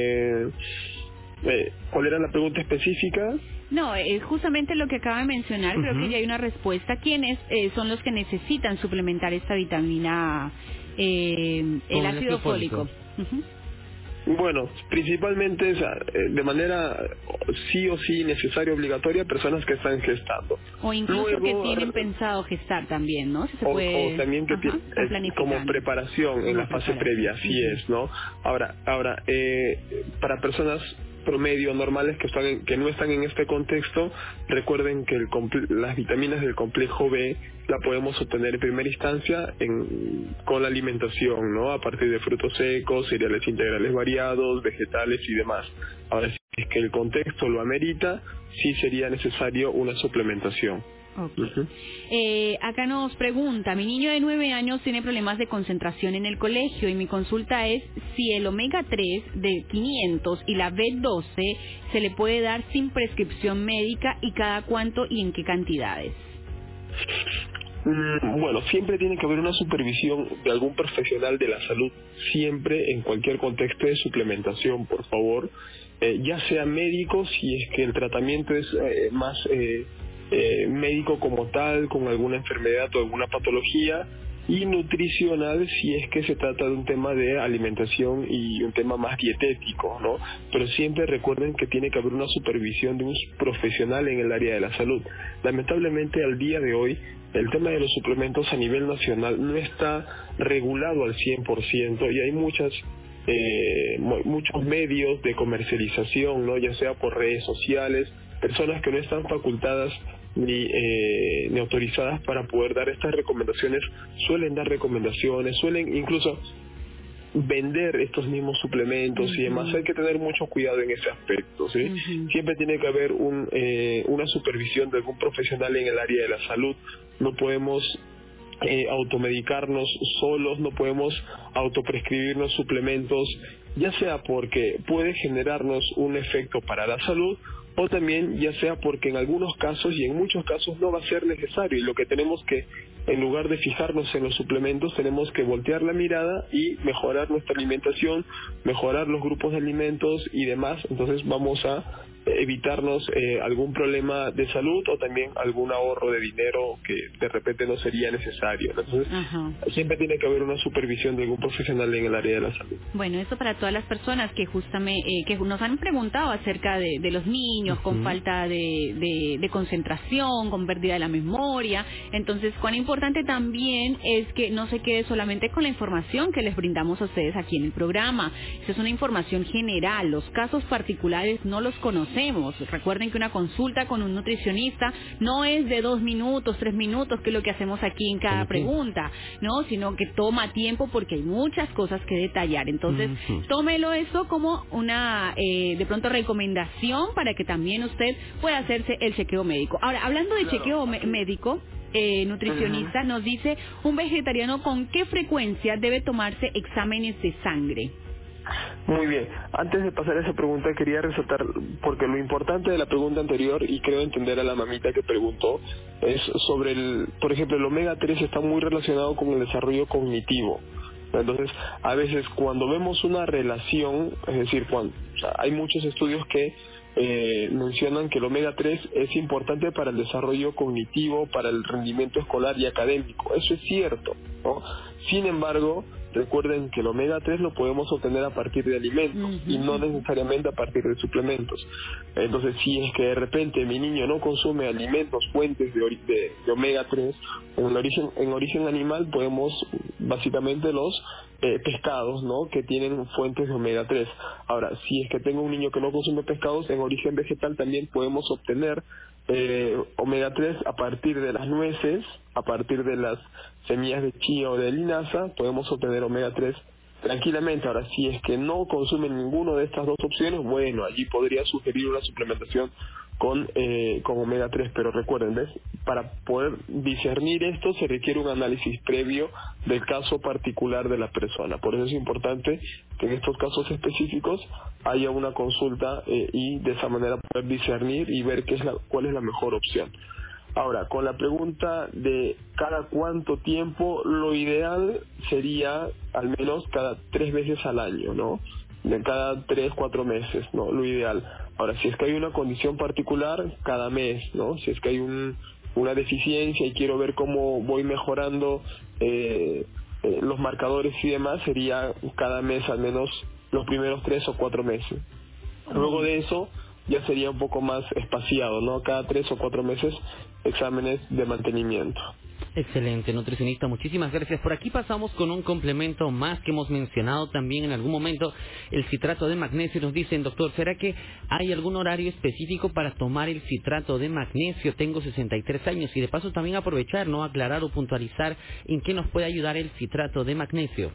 ¿cuál era la pregunta específica? No, es justamente lo que acaba de mencionar. Creo que ya hay una respuesta. ¿Quiénes son los que necesitan suplementar esta vitamina, el ácido fólico? Bueno, principalmente de manera sí o sí necesaria, obligatoria, personas que están gestando. O incluso luego, que tienen pensado gestar también, ¿no? Si se puede, o también que como preparación en la fase previa, así es, ¿no? Ahora, para personas promedio normales que no están en este contexto, recuerden que las vitaminas del complejo B la podemos obtener en primera instancia con la alimentación, ¿no? A partir de frutos secos, cereales integrales variados, vegetales y demás. Ahora, si es que el contexto lo amerita, sí sería necesario una suplementación. Okay. Acá nos pregunta: mi niño de 9 años tiene problemas de concentración en el colegio y mi consulta es si el omega 3 de 500 y la B12 se le puede dar sin prescripción médica y cada cuánto y en qué cantidades. Bueno, siempre tiene que haber una supervisión de algún profesional de la salud, siempre en cualquier contexto de suplementación, por favor, ya sea médico si es que el tratamiento es más médico como tal, con alguna enfermedad o alguna patología, y nutricional si es que se trata de un tema de alimentación y un tema más dietético, ¿no? Pero siempre recuerden que tiene que haber una supervisión de un profesional en el área de la salud. Lamentablemente al día de hoy el tema de los suplementos a nivel nacional no está regulado al 100% y hay muchos medios de comercialización, ¿no? Ya sea por redes sociales, personas que no están facultadas ni autorizadas para poder dar estas recomendaciones, suelen dar recomendaciones, suelen incluso vender estos mismos suplementos y demás. Hay que tener mucho cuidado en ese aspecto, ¿sí? Siempre tiene que haber una supervisión de algún profesional en el área de la salud. No podemos automedicarnos solos, no podemos autoprescribirnos suplementos, ya sea porque puede generarnos un efecto para la salud, o también ya sea porque en algunos casos y en muchos casos no va a ser necesario, y lo que tenemos que, en lugar de fijarnos en los suplementos, tenemos que voltear la mirada y mejorar nuestra alimentación, mejorar los grupos de alimentos y demás. Entonces vamos a evitarnos algún problema de salud o también algún ahorro de dinero que de repente no sería necesario. Entonces siempre tiene que haber una supervisión de algún profesional en el área de la salud. Bueno, esto para todas las personas que justamente que nos han preguntado acerca de los niños con falta de concentración, con pérdida de la memoria. Entonces, cuán importante importante también es que no se quede solamente con la información que les brindamos a ustedes aquí en el programa. Esa es una información general. Los casos particulares no los conocemos. Recuerden que una consulta con un nutricionista no es de 2 minutos, 3 minutos, que es lo que hacemos aquí en cada pregunta, ¿no? Sino que toma tiempo porque hay muchas cosas que detallar. Entonces, tómelo eso como una, de pronto, recomendación para que también usted pueda hacerse el chequeo médico. Ahora, hablando de chequeo médico, nutricionista nos dice, un vegetariano, ¿con qué frecuencia debe tomarse exámenes de sangre? Muy bien, antes de pasar a esa pregunta quería resaltar, porque lo importante de la pregunta anterior, y creo entender a la mamita que preguntó, es sobre por ejemplo, el omega 3 está muy relacionado con el desarrollo cognitivo. Entonces, a veces cuando vemos una relación, es decir, hay muchos estudios que mencionan que el omega 3 es importante para el desarrollo cognitivo, para el rendimiento escolar y académico. Eso es cierto, ¿no? Sin embargo, recuerden que el omega 3 lo podemos obtener a partir de alimentos y no necesariamente a partir de suplementos. Entonces, si es que de repente mi niño no consume alimentos, fuentes de omega 3, en origen animal podemos básicamente los pescados, ¿no?, que tienen fuentes de omega 3. Ahora, si es que tengo un niño que no consume pescados, en origen vegetal también podemos obtener omega 3 a partir de las nueces, a partir de las semillas de chía o de linaza, podemos obtener omega 3 tranquilamente. Ahora, si es que no consumen ninguno de estas dos opciones, bueno, allí podría sugerir una suplementación con omega 3, pero recuerden, ¿ves? Para poder discernir esto se requiere un análisis previo del caso particular de la persona. Por eso es importante que en estos casos específicos haya una consulta y de esa manera poder discernir y ver cuál es la mejor opción. Ahora, con la pregunta de cada cuánto tiempo, lo ideal sería al menos cada 3 veces al año, ¿no? De cada 3-4 meses, ¿no? Lo ideal. Ahora, si es que hay una condición particular, cada mes, ¿no? Si es que hay una deficiencia y quiero ver cómo voy mejorando los marcadores y demás, sería cada mes al menos los primeros 3 o 4 meses. Luego de eso ya sería un poco más espaciado, ¿no? Cada 3 o 4 meses exámenes de mantenimiento. Excelente, nutricionista, muchísimas gracias. Por aquí pasamos con un complemento más que hemos mencionado también en algún momento, el citrato de magnesio. Nos dicen, doctor, ¿será que hay algún horario específico para tomar el citrato de magnesio? Tengo 63 años y de paso también aprovechar, ¿no?, aclarar o puntualizar en qué nos puede ayudar el citrato de magnesio.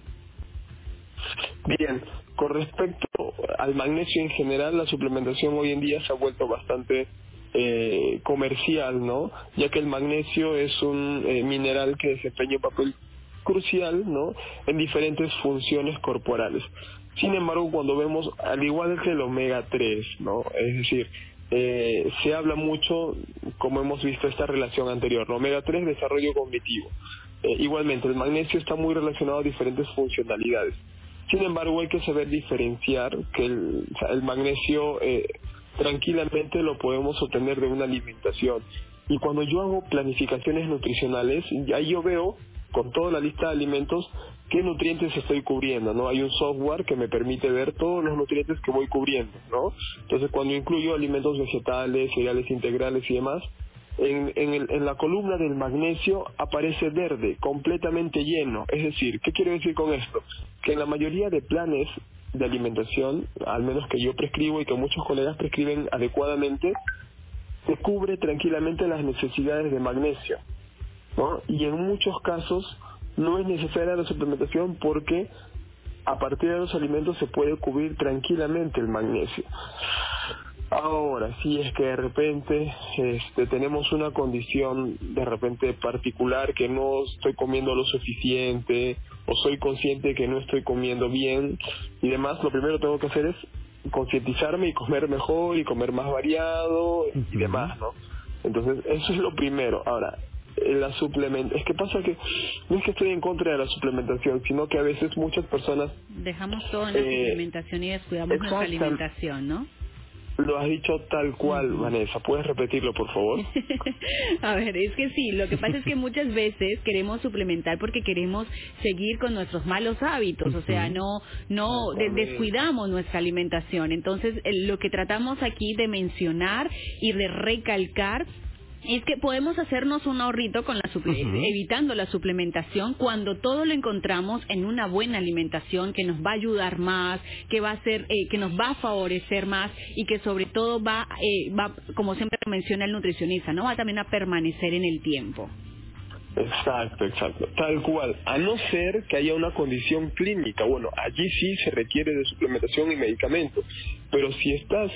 Bien, con respecto al magnesio en general, la suplementación hoy en día se ha vuelto bastante comercial, ¿no? Ya que el magnesio es un mineral que desempeña un papel crucial, ¿no?, en diferentes funciones corporales. Sin embargo, cuando vemos, al igual que el omega 3, ¿no?, es decir, se habla mucho, como hemos visto esta relación anterior, ¿no? Omega 3, desarrollo cognitivo. Igualmente, el magnesio está muy relacionado a diferentes funcionalidades. Sin embargo, hay que saber diferenciar que el magnesio tranquilamente lo podemos obtener de una alimentación. Y cuando yo hago planificaciones nutricionales, ahí yo veo con toda la lista de alimentos qué nutrientes estoy cubriendo, ¿no? Hay un software que me permite ver todos los nutrientes que voy cubriendo, ¿no? Entonces, cuando incluyo alimentos vegetales, cereales integrales y demás, en la columna del magnesio aparece verde, completamente lleno. Es decir, ¿qué quiero decir con esto? Que en la mayoría de planes de alimentación, al menos que yo prescribo y que muchos colegas prescriben adecuadamente, se cubre tranquilamente las necesidades de magnesio, ¿no? Y en muchos casos no es necesaria la suplementación porque a partir de los alimentos se puede cubrir tranquilamente el magnesio. Ahora, si es que de repente tenemos una condición de repente particular, que no estoy comiendo lo suficiente o soy consciente que no estoy comiendo bien y demás, lo primero que tengo que hacer es concientizarme y comer mejor y comer más variado y demás, ¿no? Entonces, eso es lo primero. Ahora, la suplementación, es que pasa que no es que estoy en contra de la suplementación, sino que a veces muchas personas dejamos todo en la suplementación y descuidamos nuestra alimentación, ¿no? Lo has dicho tal cual, Vanessa. ¿Puedes repetirlo, por favor? A ver, es que sí. Lo que pasa es que muchas veces queremos suplementar porque queremos seguir con nuestros malos hábitos. O sea, no descuidamos nuestra alimentación. Entonces, lo que tratamos aquí de mencionar y de recalcar Es que podemos hacernos un ahorrito con evitando la suplementación cuando todo lo encontramos en una buena alimentación que nos va a ayudar más, que va a hacer, que nos va a favorecer más y que sobre todo va, como siempre menciona el nutricionista, ¿no? Va también a permanecer en el tiempo. Exacto, tal cual. A no ser que haya una condición clínica, bueno, allí sí se requiere de suplementación y medicamentos, pero si estás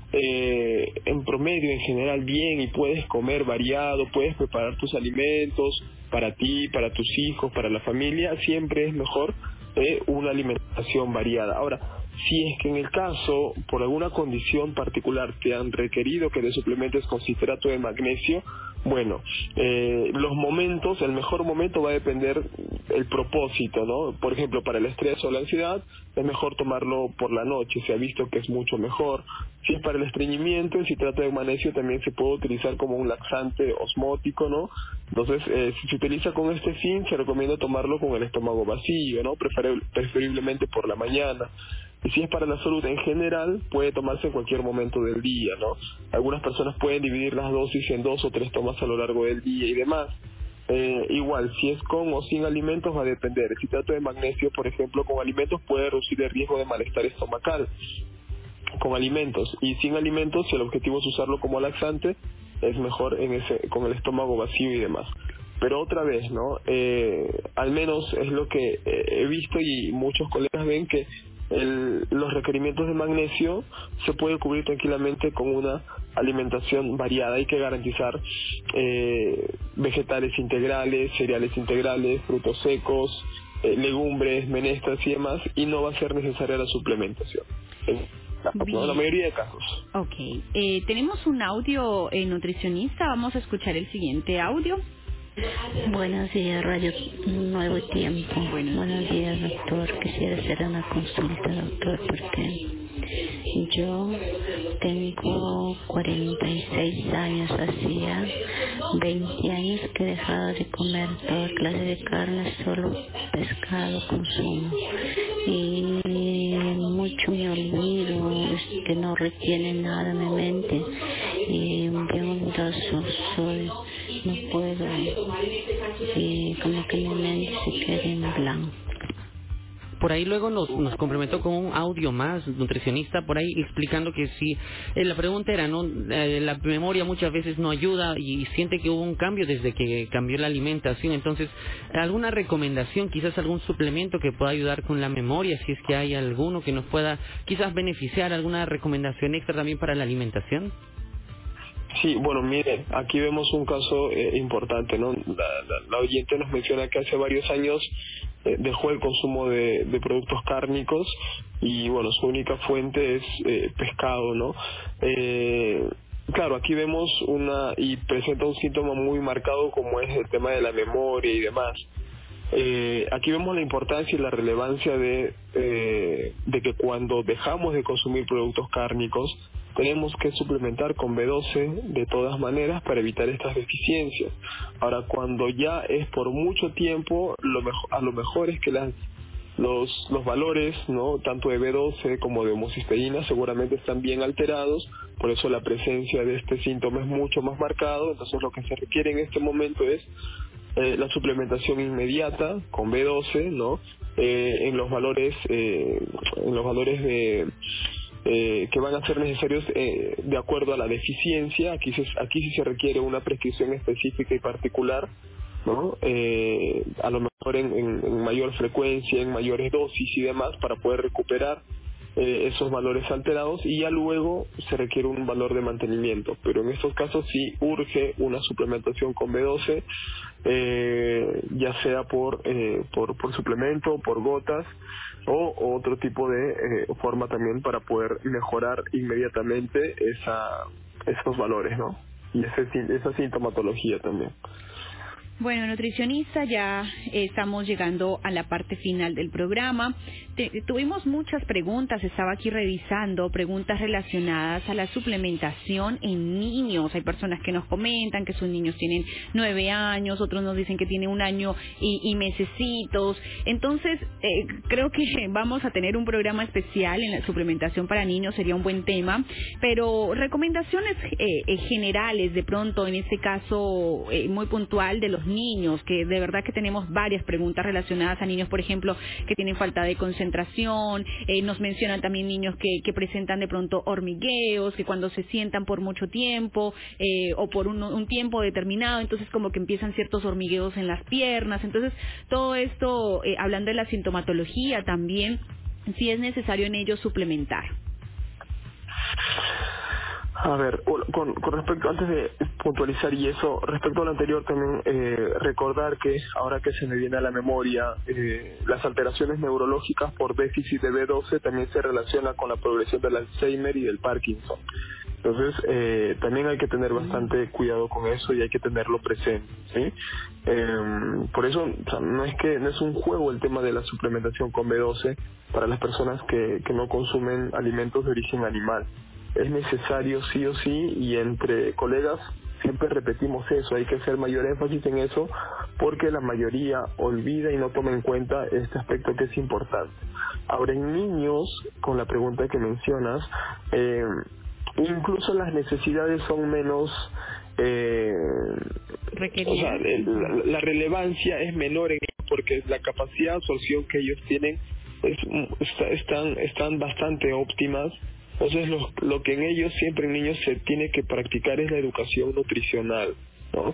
en promedio, en general, bien y puedes comer variado, puedes preparar tus alimentos para ti, para tus hijos, para la familia, siempre es mejor una alimentación variada. Ahora, si es que en el caso, por alguna condición particular, te han requerido que te suplementes con citrato de magnesio, bueno, los momentos, el mejor momento va a depender el propósito, ¿no? Por ejemplo, para el estrés o la ansiedad, es mejor tomarlo por la noche, se ha visto que es mucho mejor. Si es para el estreñimiento, el citrato de magnesio también se puede utilizar como un laxante osmótico, ¿no? Entonces, si se utiliza con este fin, se recomienda tomarlo con el estómago vacío, ¿no? Preferiblemente por la mañana. Y si es para la salud en general, puede tomarse en cualquier momento del día, ¿no? Algunas personas pueden dividir las dosis en 2 o 3 tomas a lo largo del día y demás. Igual, si es con o sin alimentos va a depender. El citrato de magnesio, por ejemplo, con alimentos puede reducir el riesgo de malestar estomacal. Con alimentos y sin alimentos, si el objetivo es usarlo como laxante, es mejor con el estómago vacío y demás. Pero otra vez, ¿no? Al menos es lo que he visto y muchos colegas ven que los requerimientos de magnesio se puede cubrir tranquilamente con una alimentación variada. Hay que garantizar vegetales integrales, cereales integrales, frutos secos, legumbres, menestras y demás, y no va a ser necesaria la suplementación en la mayoría de casos. Ok, tenemos un audio nutricionista, vamos a escuchar el siguiente audio. Buenos días, Radio Nuevo Tiempo. Buenos días, doctor. Quisiera hacer una consulta, doctor, porque yo tengo 46 años, hacía 20 años que he dejado de comer toda clase de carne, solo pescado consumo. Y mucho me olvido, que no retiene nada en mi mente. Y bien olvidoso soy, no puedo. Y como que mi mente se queda en blanco. Por ahí luego nos complementó con un audio más, nutricionista, por ahí explicando que sí, la pregunta era, ¿no? La memoria muchas veces no ayuda y siente que hubo un cambio desde que cambió la alimentación. Entonces, ¿alguna recomendación, quizás algún suplemento que pueda ayudar con la memoria, si es que hay alguno que nos pueda quizás beneficiar, alguna recomendación extra también para la alimentación? Sí, bueno, mire, aquí vemos un caso importante, ¿no? La oyente nos menciona que hace varios años dejó el consumo de productos cárnicos y, bueno, su única fuente es pescado, ¿no? Claro, aquí vemos y presenta un síntoma muy marcado como es el tema de la memoria y demás. Aquí vemos la importancia y la relevancia de que cuando dejamos de consumir productos cárnicos tenemos que suplementar con B12 de todas maneras para evitar estas deficiencias. Ahora, cuando ya es por mucho tiempo, a lo mejor es que los valores, ¿no?, tanto de B12 como de homocisteína seguramente están bien alterados, por eso la presencia de este síntoma es mucho más marcado. Entonces lo que se requiere en este momento es la suplementación inmediata con B12, ¿no?, en los valores que van a ser necesarios de acuerdo a la deficiencia. Aquí sí se requiere una prescripción específica y particular, ¿no? A lo mejor en mayor frecuencia, en mayores dosis y demás, para poder recuperar esos valores alterados, y ya luego se requiere un valor de mantenimiento. Pero en estos casos sí urge una suplementación con B12, ya sea por suplemento, por gotas, o otro tipo de forma también para poder mejorar inmediatamente esos valores, ¿no? Y esa sintomatología también. Bueno, nutricionista, ya estamos llegando a la parte final del programa. Tuvimos muchas preguntas, estaba aquí revisando preguntas relacionadas a la suplementación en niños. Hay personas que nos comentan que sus niños tienen 9 años, otros nos dicen que tienen 1 año y mesecitos. Entonces, creo que vamos a tener un programa especial en la suplementación para niños, sería un buen tema, pero recomendaciones generales, de pronto, en este caso muy puntual de los niños, que de verdad que tenemos varias preguntas relacionadas a niños, por ejemplo, que tienen falta de concentración, nos mencionan también niños que presentan de pronto hormigueos, que cuando se sientan por mucho tiempo o por un tiempo determinado, entonces como que empiezan ciertos hormigueos en las piernas. Entonces, todo esto, hablando de la sintomatología también, si es necesario en ellos suplementar. A ver, con respecto, antes de puntualizar y eso, respecto a lo anterior también recordar que, ahora que se me viene a la memoria, las alteraciones neurológicas por déficit de B12 también se relacionan con la progresión del Alzheimer y del Parkinson. Entonces, también hay que tener bastante cuidado con eso y hay que tenerlo presente, ¿sí? Por eso, o sea, no es un juego el tema de la suplementación con B12 para las personas que no consumen alimentos de origen animal. Es necesario sí o sí, y entre colegas siempre repetimos eso, hay que hacer mayor énfasis en eso porque la mayoría olvida y no toma en cuenta este aspecto que es importante. Ahora, en niños, con la pregunta que mencionas, incluso las necesidades son menos, o sea, la relevancia es menor en ellos porque la capacidad de absorción que ellos tienen están bastante óptimas. Entonces, lo que en ellos, siempre en niños, se tiene que practicar es la educación nutricional, ¿no?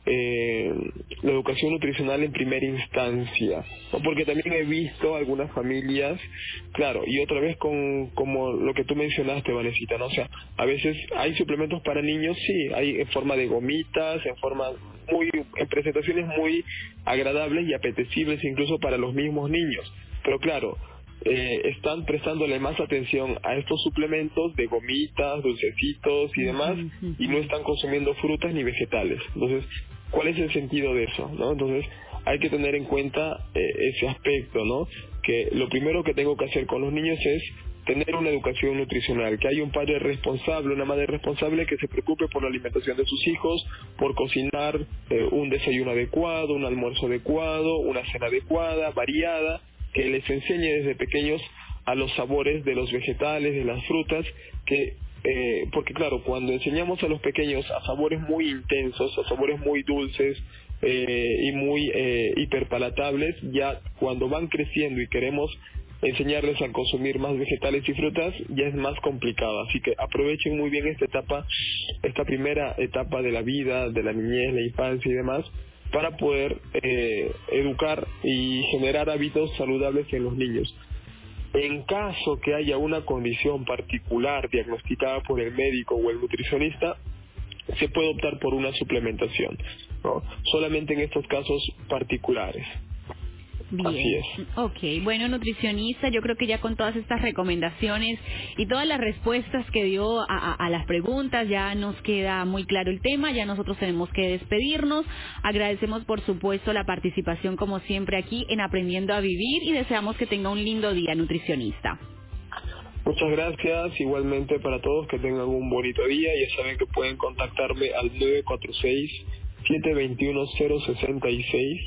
La educación nutricional en primera instancia, ¿no? Porque también he visto algunas familias, claro, y otra vez como lo que tú mencionaste, Vanesita, ¿no? O sea, a veces hay suplementos para niños, sí, hay en forma de gomitas, en presentaciones muy agradables y apetecibles incluso para los mismos niños, pero claro, están prestándole más atención a estos suplementos de gomitas, dulcecitos y demás, y no están consumiendo frutas ni vegetales. Entonces, ¿cuál es el sentido de eso, no? Entonces, hay que tener en cuenta ese aspecto, ¿no? Que lo primero que tengo que hacer con los niños es tener una educación nutricional, que haya un padre responsable, una madre responsable que se preocupe por la alimentación de sus hijos, por cocinar un desayuno adecuado, un almuerzo adecuado, una cena adecuada, variada, que les enseñe desde pequeños a los sabores de los vegetales, de las frutas, porque claro, cuando enseñamos a los pequeños a sabores muy intensos, a sabores muy dulces y muy hiperpalatables, ya cuando van creciendo y queremos enseñarles a consumir más vegetales y frutas, ya es más complicado. Así que aprovechen muy bien esta primera etapa de la vida, de la niñez, la infancia y demás, para poder educar y generar hábitos saludables en los niños. En caso que haya una condición particular diagnosticada por el médico o el nutricionista, se puede optar por una suplementación, ¿no? Solamente en estos casos particulares. Bien. Así es. Ok, bueno, nutricionista, yo creo que ya con todas estas recomendaciones y todas las respuestas que dio a las preguntas, ya nos queda muy claro el tema, ya nosotros tenemos que despedirnos. Agradecemos, por supuesto, la participación, como siempre, aquí en Aprendiendo a Vivir y deseamos que tenga un lindo día, nutricionista. Muchas gracias, igualmente para todos, que tengan un bonito día. Ya saben que pueden contactarme al 946-721-066,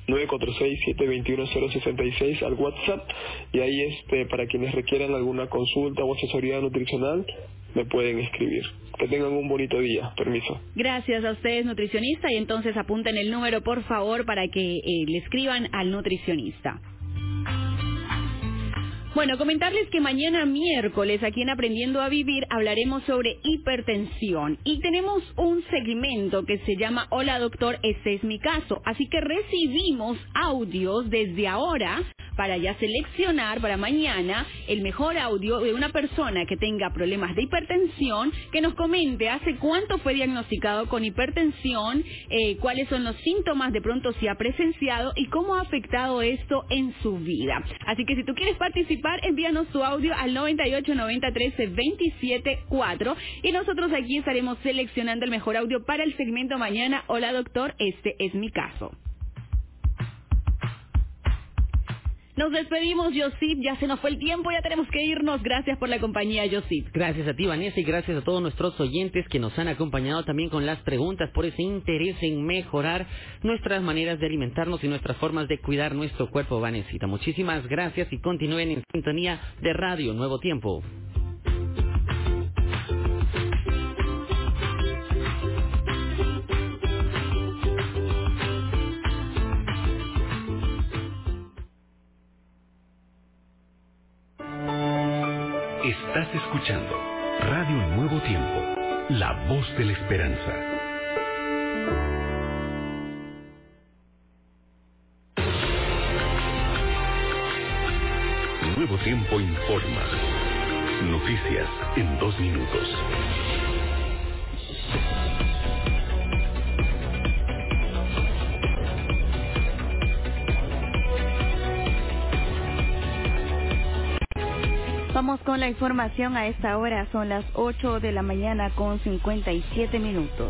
946-721-066 al WhatsApp, y ahí para quienes requieran alguna consulta o asesoría nutricional me pueden escribir. Que tengan un bonito día. Permiso. Gracias a ustedes, nutricionista, y entonces apunten el número, por favor, para que le escriban al nutricionista. Bueno, comentarles que mañana miércoles, aquí en Aprendiendo a Vivir, hablaremos sobre hipertensión. Y tenemos un segmento que se llama Hola doctor, este es mi caso. Así que recibimos audios desde ahora para ya seleccionar para mañana el mejor audio de una persona que tenga problemas de hipertensión, que nos comente hace cuánto fue diagnosticado con hipertensión, cuáles son los síntomas de pronto si ha presenciado y cómo ha afectado esto en su vida. Así que si tú quieres participar, envíanos tu audio al 98 90 13 27 4 y nosotros aquí estaremos seleccionando el mejor audio para el segmento mañana. Hola doctor, este es mi caso. Nos despedimos, Josip, ya se nos fue el tiempo, ya tenemos que irnos. Gracias por la compañía, Josip. Gracias a ti, Vanessa, y gracias a todos nuestros oyentes que nos han acompañado también con las preguntas, por ese interés en mejorar nuestras maneras de alimentarnos y nuestras formas de cuidar nuestro cuerpo, Vanessa. Muchísimas gracias y continúen en sintonía de Radio Nuevo Tiempo. Estás escuchando Radio Nuevo Tiempo, la voz de la esperanza. Nuevo Tiempo informa. Noticias en 2 minutos. Vamos con la información a esta hora, son las 8 de la mañana con 57 minutos.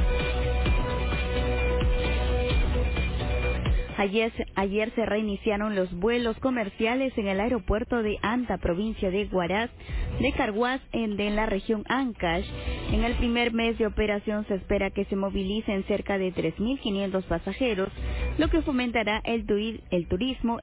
Ayer se reiniciaron los vuelos comerciales en el aeropuerto de Anta, provincia de Huaraz, de Carhuaz, de la región Ancash. En el primer mes de operación se espera que se movilicen cerca de 3.500 pasajeros, lo que fomentará el turismo